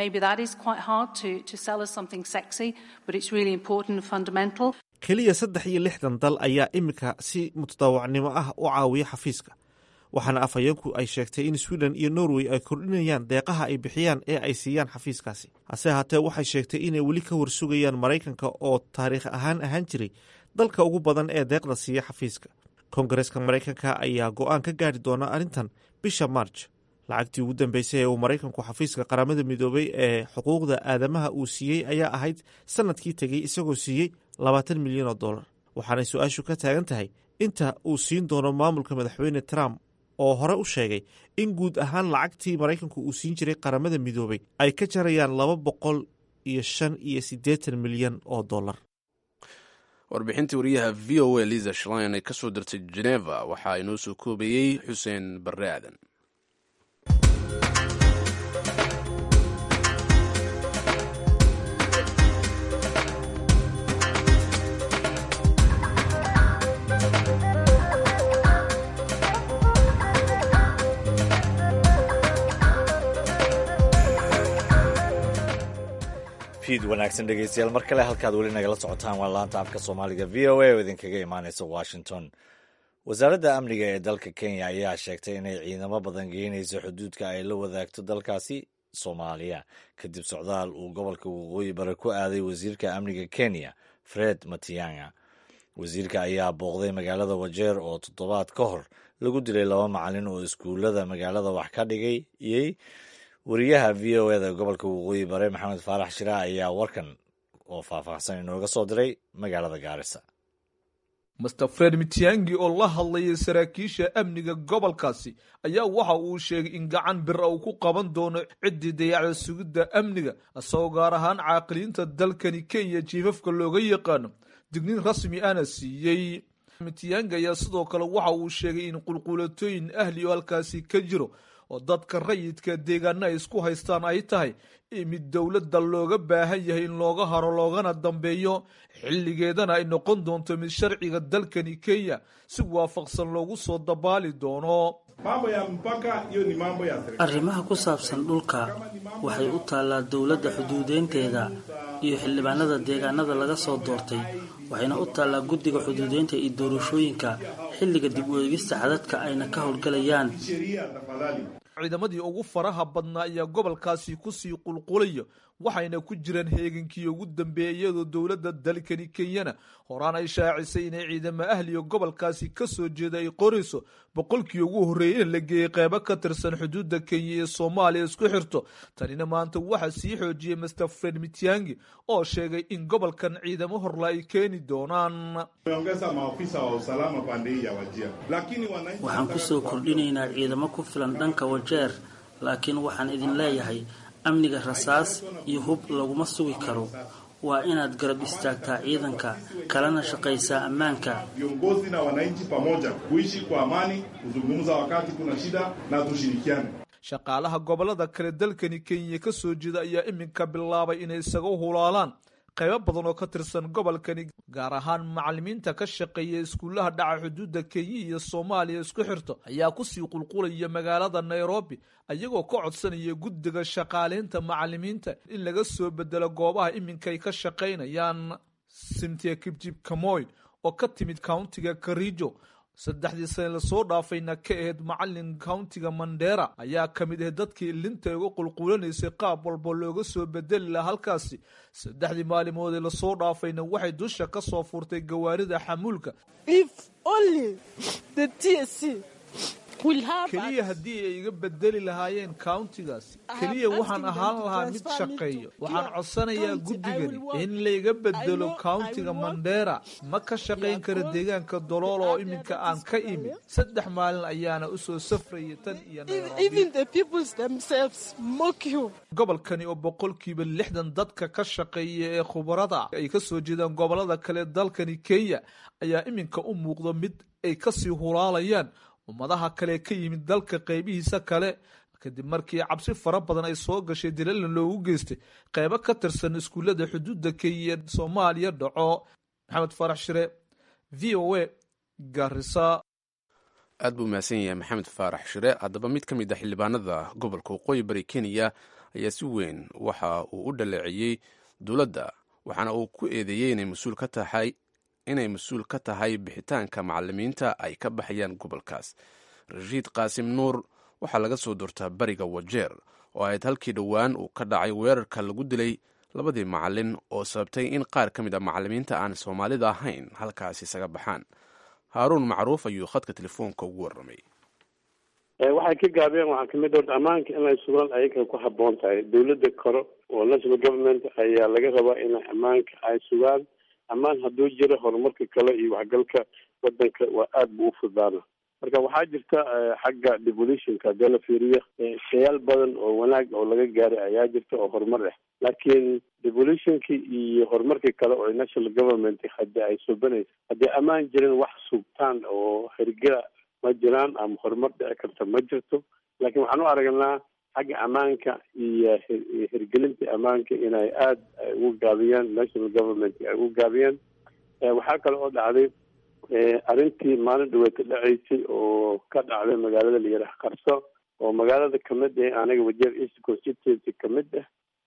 keliya saddex iyo lixdan dal ayaa iminka si mutadawacnimo ah u caawiya xafiiska, waxaana afhayeenku ay sheegtay in Sweden iyo Norway ay kordhinayaan deeqaha ay bixiyaan ee ay siiyaan xafiiskaasi. hase haatee waxay sheegtay inay weli ka warsugayaan Maraykanka oo taariikh ahaan ahaan jiray dalka ugu badan ee deeqda siiya xafiiska. koongareeska Maraykanka ayaa go'aan ka gaari doona arrintan bisha March. lacagtii ugu dambeysay ee uu Maraykanku xafiiska qaramada midoobey ee xuquuqda aadamaha uu siiyey ayaa ahayd sanadkii tegey, isagoo siiyey labaatan milyan oo dollar. waxaanay su-aashu ka taagan tahay inta uu siin doono maamulka madaxweyne Trump oo hore u sheegay in guud ahaan lacagtii Maraykanku uu siin jiray qaramada midoobey ay ka jarayaan laba boqol iyo shan iyo siddeetan milyan oo dollar. warbixintii wariyaha v o a Lisa Schlein ay ka soo dirtay Geneva waxaa inoo soo koobayey xuseen barre aadan. fiid wanaagsan dhegeystayaal mar kale halkaad weli nagala socotaan waa laanta afka soomaaliga v o a oo idinkaga imaaneysa washington. wasaaradda amniga ee dalka kenya ayaa sheegtay inay ciidamo badan geynayso xuduudka ay la wadaagto dalkaasi soomaaliya kadib socdaal uu gobolka waqooyi bari ku aaday wasiirka amniga kenya Fred Matiang'i. wasiirka ayaa booqday magaalada Wajeer oo toddobaad ka hor lagu dilay laba macalin oo iskuullada magaalada wax ka dhigay iyay wariyaha v o eda gobolka waqooyi bare maxamed faarax shira ayaa warkan oo faahfaahsan inooga soo diray magaalada Gaarisa. Master Fred Matiang'i oo la hadlayay saraakiisha amniga gobolkaasi ayaa waxa uu sheegay in gacan bir uu ku qaban doono ciddii dayacda sugidda amniga asagoo gaar ahaan caaqiliinta dalkani Kenya jiifafka looga yaqaano digniin rasmi ahna siiyey. Matiang'i ayaa sidoo kale waxa uu sheegay in qulqulatooyin ahli oo halkaasi ka jiro oo dadka rayidka deegaana ay isku haystaan ay tahay mid dowladda looga baahan yahay in looga haro loogana dambeeyo xilligeedana ay noqon doonto mid sharciga dalkani Kenya si waafaqsan loogu soo dabaali doono. arrimaha ku saabsan dhulka waxay u taallaa dowladda xuduudeynteeda iyo xildhibaanada deegaanada laga soo doortay waxayna u taallaa guddiga xuduudeynta iyo doorashooyinka xilliga dib u eegista xadadka ayna ka howlgalayaan. ciidamadii ugu faraha badnaa ayaa gobolkaasi kusii qulqulaya waxayna ku jiraan heegankii ugu dambeeyay iyadoo dowladda dalkani Kenyana horaan ay shaacisay inay ciidamo ahliyo gobolkaasi ka soo jeeda ay qorayso boqolkii ugu horreeyay in la geeyay qaybo ka tirsan xuduudda Kenya iyo Soomaaliya isku xirto. tanina maanta waxaa sii xoojiyey Master Fred Matiang'i oo sheegay in gobolkan ciidamo horla ay keeni doonaan. waxaan ku soo kordhinaynaa ciidamo ku filan dhanka Wajeer laakiin waxaan idin leeyahay amniga rasaas iyo hub laguma sugi karo waa inaad garab istaagtaa ciidanka kalena shaqaysaa ammaanka. shaqaalaha gobolada kale dalkani Kenya ka soo jeeda ayaa iminka bilaabay inay isaga hulaalaan qaybo badan oo ka tirsan gobolkani gaar ahaan macallimiinta ka shaqeeya iskuulaha dhaca xuduudda Kenya iyo Soomaaliya isku xirto ayaa ku sii qulqulaya magaalada Nairobi ayagoo ka codsanaya guddiga shaqaaleynta macallimiinta in laga soo bedelo goobaha iminka ay ka shaqeynayaan. Cynthia Kipchip Kamoy oo ka timid countiga Kericho saddexdii sane la soo dhaafayna ka ahayd macallin countiga Mandera ayaa ka mid ah dadkii linta uga qulqulanaysay qaab walba looga soo bedeli lahaa halkaasi. saddexdii maalimood ee la soo dhaafayna waxay dusha ka soo furtay gawaarida xamuulka. If only the T S C keliya haddii ay iga bedeli lahaayeen countigaasi keliya waxaan ahaan lahaa mid shaqeeyo. waxaan codsanayaa guddigani in layga bedelo countiga Mandera ma ka shaqayn kara deegaanka Dolool oo iminka aan ka imid saddex maalin ayaana u soo safrayay tan iyo Nairobi. gobolkani oo boqolkiiba lixdan dadka ka shaqeeya ee khubarada ay ka soo jeedaan gobolada kale dalkani Kenya ayaa iminka u muuqda mid ay ka sii hulaalayaan ummadaha kale ka yimid dalka qaybihiisa kale kadib markii cabsi fara badan ay soo gashay dilalna loogu geystay qaybo ka tirsan iskuullada xuduudda Kenya Soomaaliya dhaco. maxamed farax shire v o a Garissa. aad buu mahadsan yahay maxamed faarax shire. haddaba mid ka mid ah xildhibaanada gobolka waqooyi bari Kenya ayaa si weyn waxa uu u dhaleeceeyey dowladda waxaana uu ku eedeeyey inay mas-uul ka tahay inay mas-uul ka tahay bixitaanka macallimiinta ay ka baxayaan gobolkaas. rashiid qaasim nuur waxaa laga soo doortaa bariga Wajeer oo ahayd halkii dhowaan uu ka dhacay weerarka lagu dilay labadii macallin oo sababtay in qaar ka mid a macallimiinta aan Soomaalida ahayn halkaasi isaga baxaan. haaruun macruuf ayuu khadka telefoonka ugu warramay. waxay ka gaabeen waxaa kamid ah ammaanka inay sugaan ayaga ku habboon tahay dowladda kore oo national government ayaa laga rabaa inay ammaanka ay sugaan. ammaan hadduu jiro horumarka kale iyo waxgalka wadanka waa aada buu u fudaana. marka waxaa jirta xagga devolutionka hadii la fiiriyo shayaal badan oo wanaag oo laga gaaray ayaa jirta oo horumar ah laakiin devolutionki iyo horumarka kale oo national government hadii ay subanayso haddii ammaan jirin wax sugtaan oo hirgela ma jiraan ama horumar dhici karta ma jirto. laakiin waxaan u aragnaa xagga ammaanka iyo hirgelinta ammaanka inay aada ugu gaabiyaan national government ay ugu gaabiyaan. waxaa kale oo dhacday arrintii maalin dhaweed ka dhaceysay oo ka dhacday magaalada la yidhaah Qarso oo magaalada kamid ah aniga Wajeer East constituency kamid ah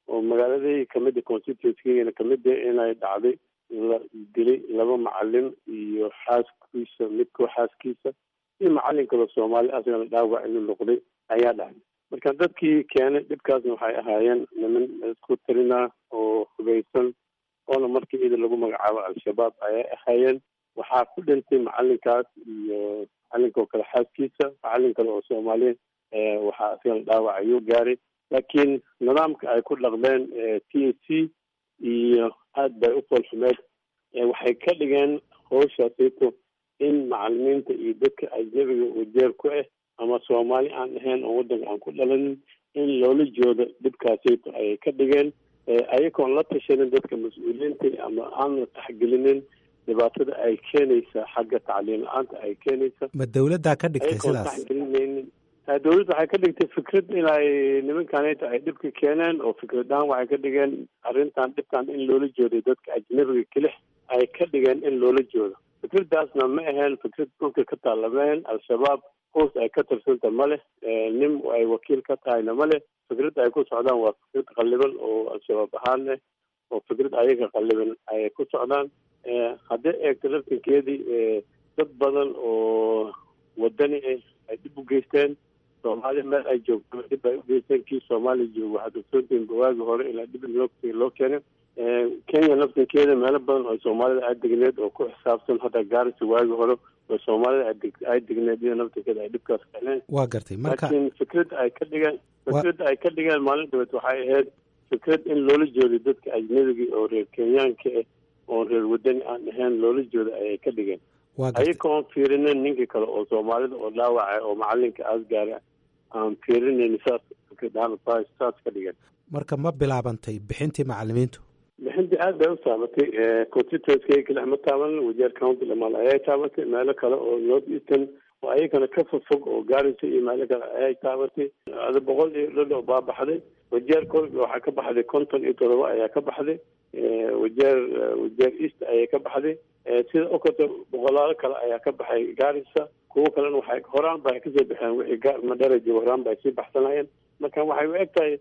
oo magaaladii kamida constituencygeena kamida inay dhacday la dilay laba macalin iyo xaaskiisa midkoo xaaskiisa iyo macalin kaloo soomaali asagana dhaawac inuu noqday ayaa dhacday marka dadkii keenay dhibkaasna waxay ahaayeen niman isku tirina oo hubeysan oona markii ida lagu magacaabo al-shabaab ayay ahaayeen waxaa ku dhintay macalinkaas iyo macalinka oo kale xaaskiisa macalin kale oo soomaaliya waxaa asagana dhaawac ayuu gaaray laakiin nidaamka ay ku dhaqdeen t a c iyo aad bay u foolxumeed waxay ka dhigeen howshaasayto in macalimiinta iyo dadka ajnabiga oo jeer ku ah ama soomaali aan ahayn oo waddanka aan ku dhalanin in loola joodo dhibkaasayto ayay ka dhigeen ayagoon la tashanin dadka mas-uuliyiinta ama aan la taxgelinin dhibaatada ay keenaysa xagga tacliim la-aanta ay keenaysa ma dawladdaa ka dhigtay sidaas taxgelinaynin dawladda waxay ka dhigtay fikrad inay nimankanayta ay dhibka keeneen oo fikradahaan waxay ka dhigeen arrintan dhibkan in loola jooday dadka ajnabiga kelix ay ka dhigeen in loola joodo fikradaasna ma aheen fikrad dhulka ka taalameen al-shabaab hoos ay ka tirsanta ma leh nin ay wakiil ka tahayna ma leh fikrad ay ku socdaan waa fikrad qalliban oo al-shabaab ahaan leh oo fikrad ayaga qalliban ay ku socdaan haddii eegto laftinkeedii dad badan oo wadani ah ay dhib u geysteen soomaaliya meel ay joogto dhib ay ugeysteen kii soomaaliya joogo waxaad ogsoontihiin bawaagi hore ilaa dhib loo loo keenay kenya laftinkeeda meelo badan oo soomaalida ay degneed oo ku xisaabsan hadda gaarisa waagi hore oo soomaalida ay degneed iyo laftinkeeda ay dhibkaas keeneen waa gartay marka laakiin fikrad ay ka dhigeen fikrad ay ka dhigeen maalin dhabeed waxay ahayd fikrad in loola jooday dadka ajnabiga oo reer kenyaanka ah oo reer wadani aan ahayn loola jooda ayay ka dhigeen ayagoon fiirinin ninkii kale oo soomaalida oo dhaawacay oo macalinka aas gaara aan fiirinayn saas saas ka dhigeen marka ma bilaabantay bixintii macalimiintu bixintii aad bay u taabatay constituency kale ma taaban wajeer county dhamaan ayay taabatay meelo kale oo north eastern oo ayagana ka fogfog oo gaarisa iyo meelo kale ayay taabatay ada boqol iyo dhadho baa baxday wajeer kor waxaa ka baxday konton iyo todoba ayaa ka baxday wajeer wajeer east ayay ka baxday sida okato boqolaalo kale ayaa ka baxay gaarisa kuwo kalena waxay horaan ba kasoo baxeen wixii madhera joogo horaan ba ay sii baxsanayeen marka waxay u eg tahay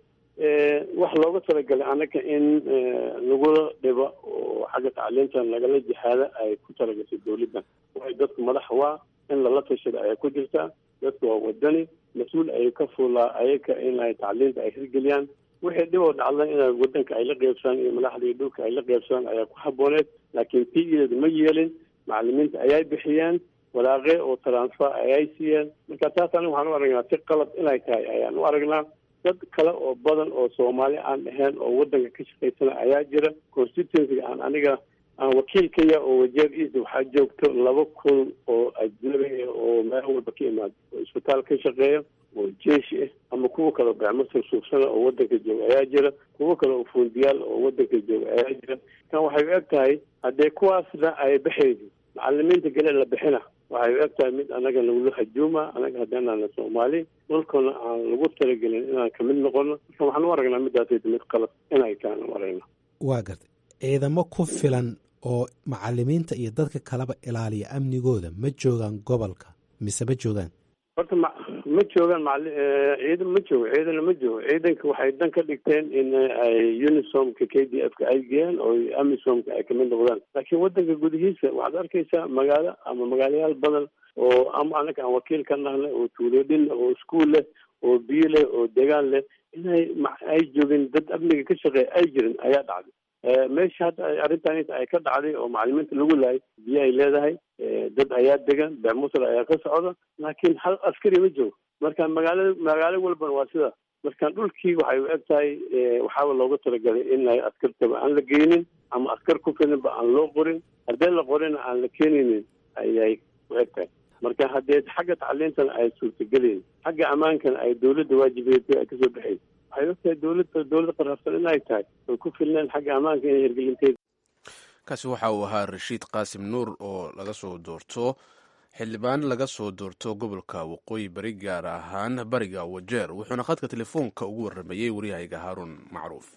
wax looga talagalay annaga in lagula dhibo oo xagga tacliintan lagala jihaada ay ku talagashay dawladdan way dadku madax waa in lala tashada ayay ku jirtaa dadku waa wadani mas-uul ayay ka fuulaa ayaga in ay tacliinta ay hirgeliyaan wixii dhib oo dhacda in wadanka ay la qeybsadaan iyo madaxda iyo dhulka ay la qeybsadaan ayaa ku habooneed laakiin tiigeeda ma yeelin macalimiinta ayay bixiyeen walaaqe oo transfer ayay siiyeen marka taas aniga waxaan u aragnaa si qalad inay tahay ayaan u aragnaa dad kale oo badan oo soomaali aan ahayn oo wadanka ka shaqaysana ayaa jira constituencyga aan aniga aan wakiilkaya oo wajeer east waxaa joogto laba kun oo ajnabi ah oo meel walba ka imaada oo isbitaal ka shaqeeya oo jeeshi ah ama kuwa kale gacmo suugsana oo wadanka jooga ayaa jira kuwo kale oo fuundiyaal oo wadanka jooga ayaa jira kan waxay u eg tahay haddee kuwaasna ay baxayso macalimiinta gale la bixina waxay u eg tahay mid anaga nagula hajuuma anaga haddaanaana soomaali dhulkana aan lagu talagelin inaan kamid noqono marka waxaan u aragnaa midaasayt mid qalad inay tahan u aragna waa gartay ciidamo ku filan oo macalimiinta iyo dadka kaleba ilaaliya amnigooda ma joogaan gobolka mise ma joogaan horta ma ma joogaan macali ciidan ma joogo ciidana ma joogo ciidanka waxay dan ka dhigteen in ay unisomka k d f ka ay geeyaan oo amisomka ay kamid noqdaan laakiin wadanka gudihiisa waxaad arkaysaa magaalo ama magaalayaal badan oo ama anaga aan wakiil ka nahnay oo tuuloodhin oo iskuol leh oo biyo leh oo degaan leh inay ay joogin dad amniga ka shaqeeya ay jirin ayaa dhacday meesha hadda arrintan ay ka dhacday oo macalimiinta lagu laayay biyo ay leedahay dad ayaa degan beemusal ayaa ka socda laakiin hal askari ma joogo marka magaala magaalo walbana waa sida marka dhulkii waxay u eg tahay waxaaba looga talagalay inay askartaba aan la geynin ama askar ku filinba aan loo qorin haddii la qorina aan la keenaynin ayay u eg tahay marka haddee xagga tacliintana ay suurtagelayn xagga ammaankana ay dawladda waajibeed ay kasoo baxays waxay ogtahay dawladda dawladda qarafsan inay tahay oy ku filneen xagga ammaanka inay hirgelinteeda kaasi waxa uu ahaa rashiid qaasim nuur oo laga soo doorto xildhibaan laga soo doorto gobolka waqooyi bari gaar ahaan bariga wajeer wuxuuna khadka telefoonka ugu waramayey waryahayga haaruun macruuf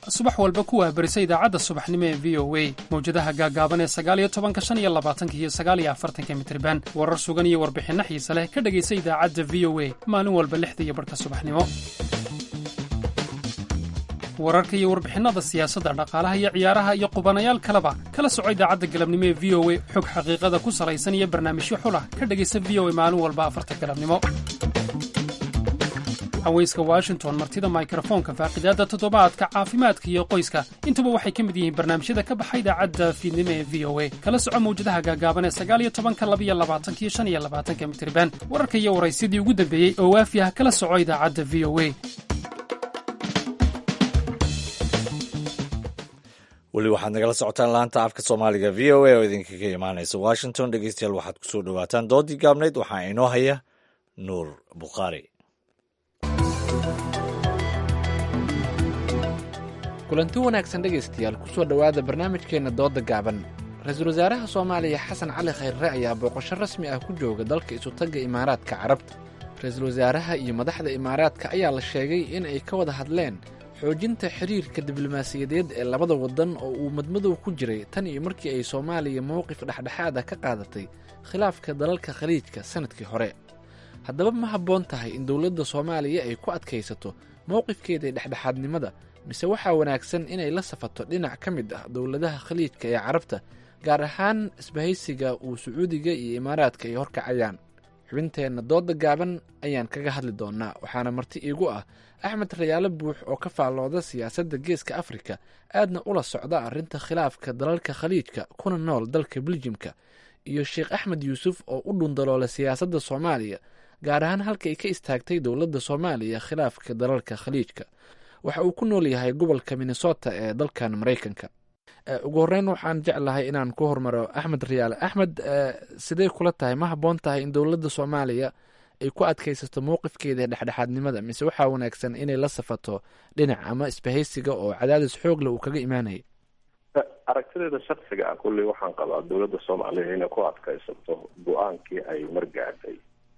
subax walba ku waahbarisa idaacadda subaxnimo ee v o a mawjadaha gaagaaban ee sagaal iyo tobanka shan iyo labaatanka iyo sagaal iyo afartanka mitriban warar sugan iyo warbixinno xiise leh ka dhegaysa idaacadda v o a maalin walba lixda iyo barhka subaxnimo. wararka iyo warbixinada siyaasadda, dhaqaalaha iyo ciyaaraha iyo qubanayaal kaleba kala soco idaacadda galabnimo ee v o a. xog xaqiiqada ku salaysan iyo barnaamijyo xulah ka dhegaysa v o a maalin walba afarta galabnimo. haweyska Washington, martida mikrofoonka, faaqidaada toddobaadka, caafimaadka iyo qoyska, intuba waxay ka mid yihiin barnaamijyada ka baxay idaacadda fiidnimo ee v o a. kala soco mawjadaha gaagaaban ee sagaal iyo tobanka, laba iyo labaatanka iyo shan iyo labaatanka mitriban. wararka iyo waraysidii ugu dambeeyey oo waafi ah kala soco idaacadda v o a. weli waxaad nagala socotaan laanta afka soomaaliga v o a oo idinkaga imaanaysa washington. dhegeystayaal waxaad kusoo dhawaataan doodii gaabnayd. waxaa inoo haya nuur bukhaari. kulanti wanaagsan dhegaystayaal, kusoo dhowaada barnaamijkeenna dooda gaaban. ra-iisul wasaaraha soomaaliya xasan cali khayre ayaa booqasho rasmi ah ku jooga dalka isutagga imaaraadka carabta. ra-iisul wasaaraha iyo madaxda imaaraadka ayaa la sheegay in ay ka wada hadleen xoojinta xiriirka diblomaasiyadeed ee labada waddan oo uu madmadow ku jiray tan iyo markii ay soomaaliya mowqif dhexdhexaad ah ka qaadatay khilaafka dalalka khaliijka sannadkii hore. haddaba ma habboon tahay in dowladda soomaaliya ay ku adkaysato mowqifkeeda dhexdhexaadnimada, mise waxaa wanaagsan inay la safato dhinac ka mid ah dowladaha khaliijka ee carabta, gaar ahaan isbahaysiga uu sacuudiga iyo imaaraadka ay horkacayaan? xubinteenna dooda gaaban ayaan kaga hadli doonaa, waxaana marti iigu ah axmed rayaale buux oo ka faallooda siyaasadda geeska afrika, aadna ula socda arrinta khilaafka dalalka khaliijka, kuna nool dalka beljimka, iyo sheekh axmed yuusuf oo u dhundaloola siyaasadda soomaaliya, gaar ahaan halka ay ka istaagtay dowladda soomaaliya khilaafka dalalka khaliijka. waxa uu ku nool yahay gobolka minnesota ee dalkan maraykanka. ugu horreyn waxaan jeclahay inaan ku hormaro axmed rayaale. axmed, sidee kula tahay, ma habboon tahay in dowladda soomaaliya ay ku adkaysato mowqifkeeda dhexdhexaadnimada, mise waxaa wanaagsan inay la safato dhinac ama isbahaysiga oo cadaadis xoogle uu kaga imaanayay? aragtideeda shaksiga ah kulley waxaan qabaa dowladda soomaaliya inay ku adkaysato go-aankii ay margaadhay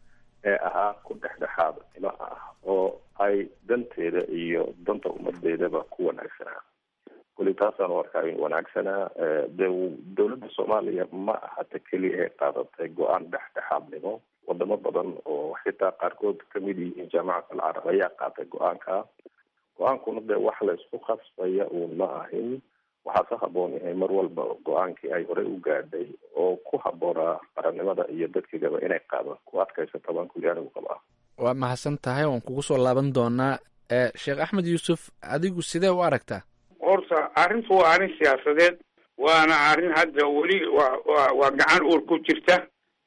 ee ahaa ku dhexdhexaadnimo ah oo ay danteeda iyo danta ummadeedaba ku wanaagsanaa. kulli taasaan u arkaa in wanaagsanaa. de dowladda soomaaliya ma ahata keliya ee qaadatay go-aan dhexdhexaadnimo. wadamo badan oo xitaa qaarkood kamid yihiin jaamacat alcarab ayaa qaatay go-aanka. go-aankuna dee wax la isku khasbaya uun ma ahin. waxaa ka haboon yahay mar walba go-aankii ay horey u gaadhay oo ku haboonaa qarannimada iyo dadkigaba inay qaado ku adkaysato baan kulli anigu qabaa. waa mahadsan tahay, waan kugu soo laaban doonaa. sheekh axmed yuusuf, adigu sidee u aragtaa? horta arrintu waa arrin siyaasadeed, waana arrin hadda weli waa waa waa gacan uur ku jirta.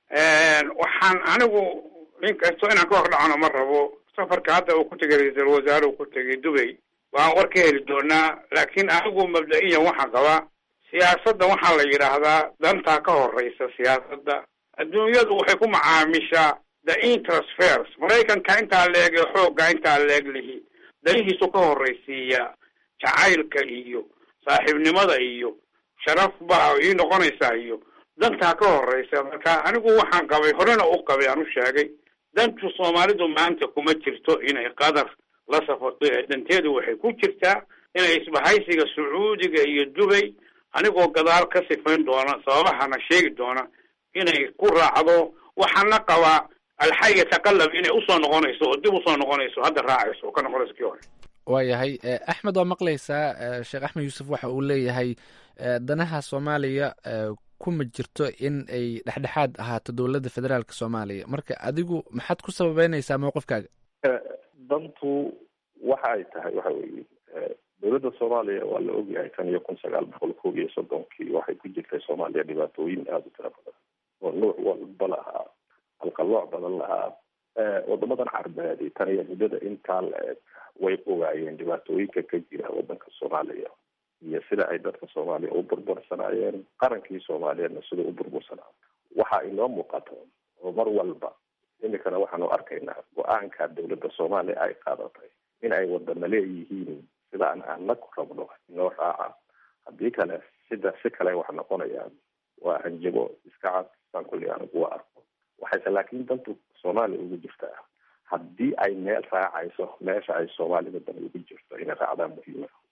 waxaan anigu inkastoo inaan ka hor dhacno ma rabo, safarka hadda uu ku tegay ra-iisul wasaare uu ku tegay dubay waan war ka heli doonaa, laakiin anigu mabda-iyan waxaan qabaa siyaasadda waxaa la yidhaahdaa dantaa ka horeysa siyaasadda. adduunyadu waxay ku macaamishaa the interest first. maraykanka intaa leeg ee xoogga intaa leeg lihi danihiisu ka horeysiiya jacaylka iyo saaxiibnimada iyo sharaf baa ii noqonaysaa iyo dantaa ka horeysa. marka anigu waxaan qabay, horena u qabay, aan u sheegay, dantu soomaalidu maanta kuma jirto inay qadar la safato. danteedu waxay ku jirtaa inay isbahaysiga sacuudiga iyo dubay, anigoo gadaal ka sifayn doona sababahana sheegi doona, inay ku raacdo. waxaana qabaa alxaya taqallab inay usoo noqonayso oo dib usoo noqonayso, hadda raacayso oo ka noqonayso kii hore. waayahay axmed, waa maqlaysaa sheekh axmed yuusuf waxa uu leeyahay danaha soomaaliya kuma jirto in ay dhexdhexaad ahaato dowladda federaalka soomaaliya. marka adigu maxaad ku sababeynaysaa mowqifkaaga? dantu waxa ay tahay waxa weeye dowladda soomaaliya waa la ogyahay tan iyo kun sagaal boqol kob iyo soddonkii waxay ku jirtay soomaaliya dhibaatooyin aada u tira badan oo nuuc walba lahaa, halqalooc badan lahaa. wadamadan carbeed tan iyo muddada intaa la eg way ogaayeen dhibaatooyinka ka jira wadanka soomaaliya iyo sida ay dadka soomaaliya u burbursanaayeen, qarankii soomaaliyeedna sida u burbursanaa. waxa inoo muuqato oo mar walba imikana waxaanu arkaynaa go-aanka dowladda soomaaliya ay qaadatay in ay wadana leeyihiin sidaan aan ku rabno inoo raaca, haddii kale sida si kale wax noqonayaan waa hanjabo iska cad saan kulli anigu waa arko. waxayse laakiin dantu soomaaliya ugu jirtaa haddii ay meel raacayso meesha ay soomaalida dan ugu jirto inay raacdaan muhiima.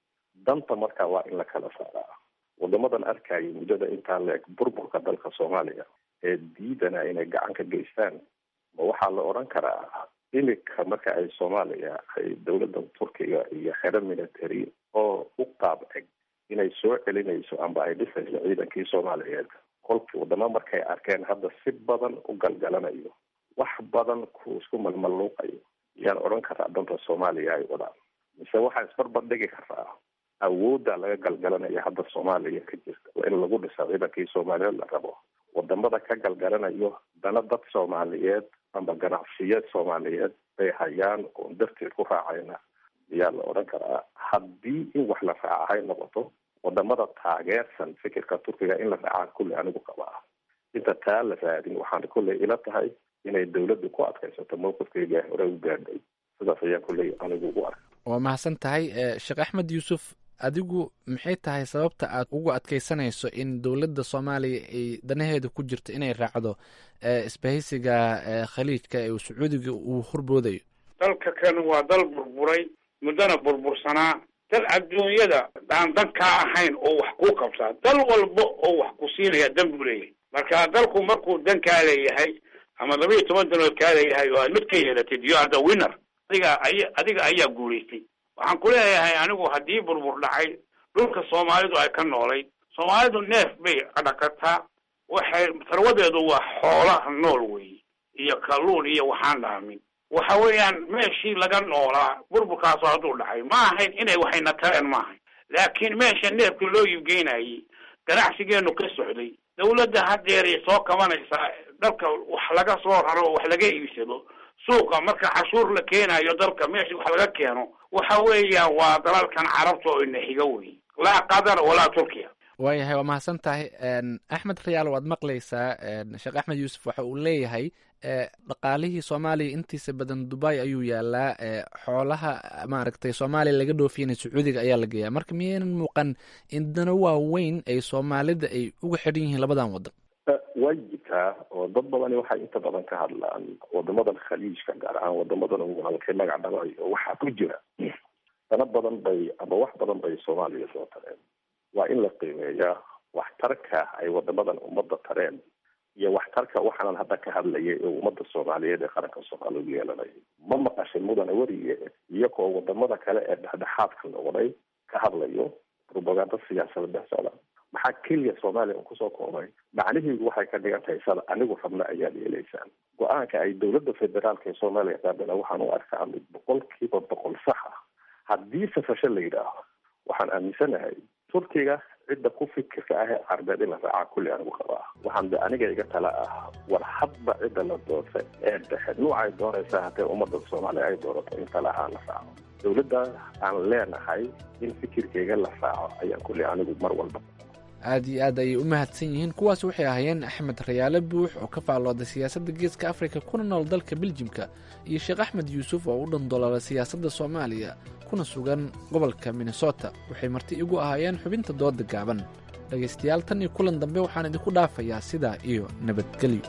danta marka waa in la kala saaraa. wadamadan arkaya muddada intaa leeg burburka dalka soomaaliya ee diidana inay gacan ka geystaan, ma waxaa la odhan karaa imika marka ay soomaaliya ay dowladda turkiga iyo xero military oo u qaab eg inay soo celinayso amba ay dhisayso ciidankii soomaaliyeed, kolkii wadamo markay arkeen hadda si badan u galgalanayo, wax badan ku isku malmaluuqayo, yaan odhan karaa danta soomaaliya ay wadaan. mise waxaa isbarbar dhigi karaa awoodda laga galgalanaya hadda soomaaliya ka jirta waa in lagu dhisa ciidankii soomaaliyeed la rabo. wadamada ka galgalanayo dana dad soomaaliyeed amba ganacsiyeed soomaaliyeed bay hayaan oon darteed ku raacayna, ayaa la odhan karaa haddii in wax la raaca hay noqoto wadamada taageersan fikirka turkiga in la raacaan kulley anigu qabaa. inta taa la raadin waxaan kulley ila tahay inay dawladdu ku adkaysato mowqifkeyga hore u gaadhay. sidaas ayaa kulley anigu ugu arka. waa mahadsan tahay sheekh axmed yuusuf, adigu maxay tahay sababta aad ugu adkaysanayso in dowladda soomaaliya ay danaheeda ku jirto inay raacdo isbahaysiga khaliijka ee sacuudiga uu horboodayo? dalka kan waa dal burburay, muddana burbursanaa, dal adduunyada aan dan kaa ahayn oo wax kuu qabtaa. dal walba oo wax ku siinaya dan buu leeyahay. marka dalku markuu dan kaa leeyahay ama laba iyo toban danood kaa leeyahay oo aad mid ka yeelatid, you are the winner. adiga ay adiga ayaa guulaystay. waxaan ku leeyahay anigu haddii burbur dhacay dhulka soomaalidu ay ka noolayd, soomaalidu neef bay dhaqataa, waxay tarwadeedu waa xoolaha nool wey iyo kalluun iyo waxaan dhaamin. waxa weeyaan meeshii laga noolaa burburkaasu hadduu dhacay ma ahayn inay waxayna tareen ma ahayn, laakiin meesha neefka loo iibgeynayay ganacsigeenu ka socday. dawladda haddeeray soo kabanaysaa dalka wax laga soo raro, wax laga iibsado suuqa marka cashuur la keenayo dalka meesha wax laga keeno waxa weeyaan waa dalalkan carabta oo ina xiga wey, laa qatar walaa turkiya. waayahay, waa mahadsan tahay. axmed rayaal, waad maqlaysaa sheekh axmed yuusuf waxa uu leeyahay dhaqaalihii soomaaliya intiisa badan dubai ayuu yaalaa, xoolaha maaragtay soomaaliya laga dhoofiyana sacuudiga ayaa la geeyaa. marka miyaynan muuqan in dana waaweyn ay soomaalida ay uga xidhan yihiin labadan wadan? way jirtaa oo dad badani waxay inta badan ka hadlaan wadamadan khaliijka, gaar ahaan wadamadan halkay magac dhabayo waxaa ku jira dana badan bay ama wax badan bay soomaaliya soo tareen. waa in la qiimeeyaa waxtarka ay wadamadan ummadda tareen iyo waxtarka waxaanan hadda ka hadlayay ee ummadda soomaaliyeed ee qaranka soomaalidu yeelanay. ma maqashay mudane weriye iyagoo wadamada kale ee dhexdhexaadka noqday ka hadlayo propaganda siyaasada dhex socda. maxaa keliya soomaaliya kusoo koobay? macnihiidu waxay ka dhigan tahay sada anigu rabna ayaad yeelaysaan. go-aanka ay dowladda federaalka ee soomaaliya qaadana waxaan u arkaa mid boqol kiiba boqol sax ah. haddii safasho la yidhaaho waxaan aaminsanahay turkiga cidda ku fikirka ah ee carbeed in la raacaa kulli anigu qabaa. waxaan de aniga iga tala ah war hadba cidda la doortay ee dhexe nuucay doonaysaa haddee ummadda soomaaliya ay doorato in talahaan la raaco. dowladda aan leenahay in fikirkayga la raaco ayaan kulli anigu mar walba. aad iyo aad ayay u mahadsan yihiin. kuwaas waxay ahaayeen axmed rayaale buux oo ka faallooday siyaasadda geeska afrika kuna nool dalka beljimka, iyo sheekh axmed yuusuf oo u dhandolala siyaasadda soomaaliya kuna sugan gobolka minnesota. waxay marti igu ahaayeen xubinta dooda gaaban. dhegaystayaal, tan iyo kulan dambe waxaan idinku dhaafayaa sidaa iyo nabadgelyo.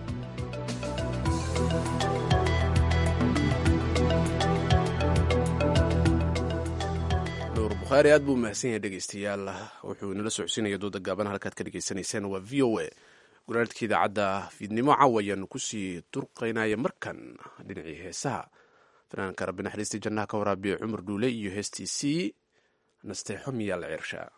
bukhaari aad buu umahadsan yahay dhegeystayaal, wuxuu inala socodsiinaya dooda gaaban. halkaad ka dhegeysanaysaan waa v o a. gunaanadka idaacadda fiidnimo caawa ayaanu kusii durqaynaya markan dhinacii heesaha. fanaanka rabbi naxariistii jannaha ka waraabiya cumar dhuule iyo heestiisii nasteexo miyaa la cirshaa.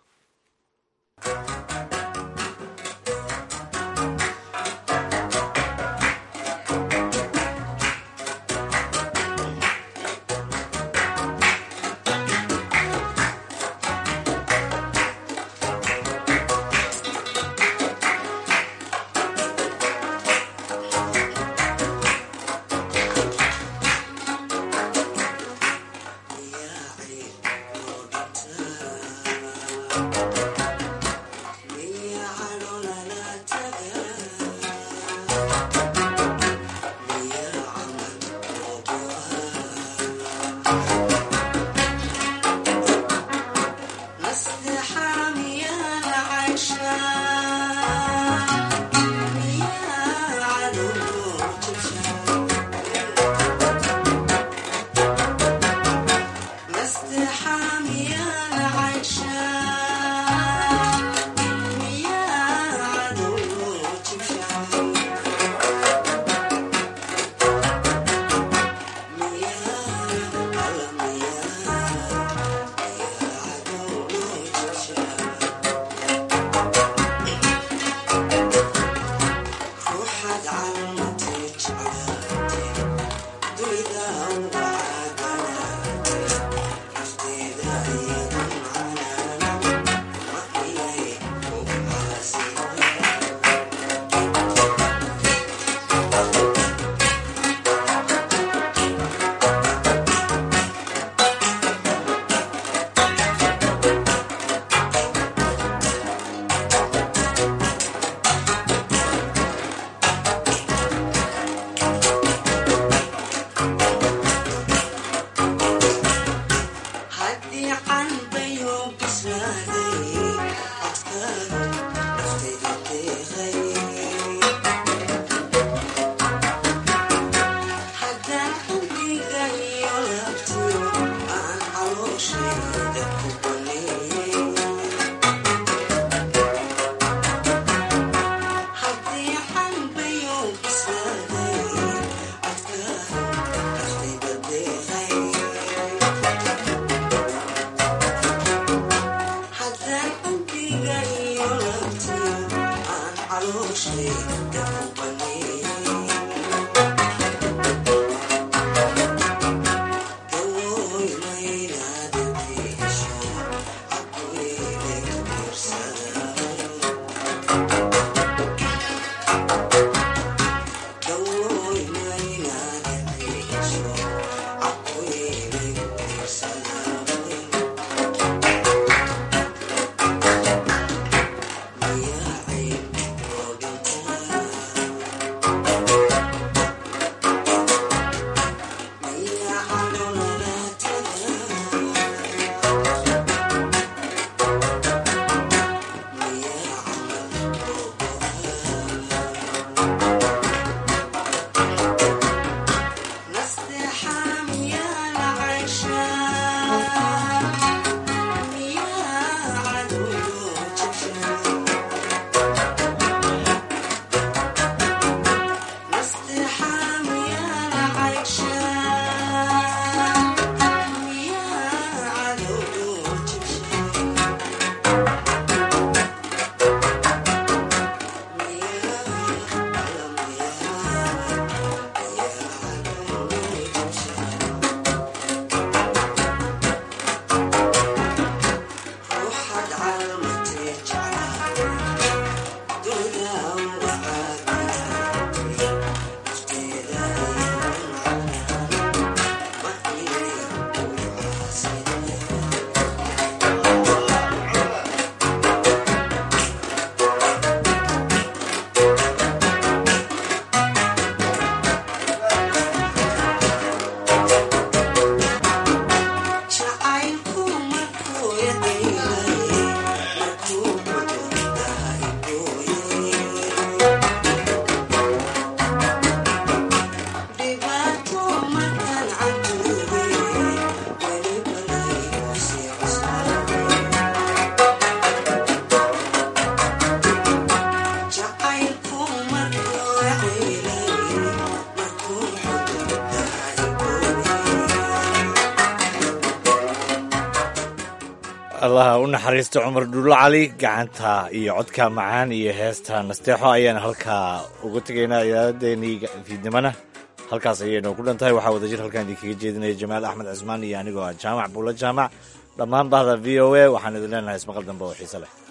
حامي أنا عايشة allah u naxariisto cumar dhuulo cali gacanta iyo codka macaan iyo heesta nasteexo ayaan halkaa uga tegaynaa idaaraddeenii fiidnimana halkaas ayaynu ku dhan tahay waxaa wadajir halkaan idinkaga jeedinaya jamaal axmed cismaan iyo anigoo ah jaamac buulo jaamac dhammaan bahda v o a waxaan idin leenahay ismaqal dambe oo xiise leh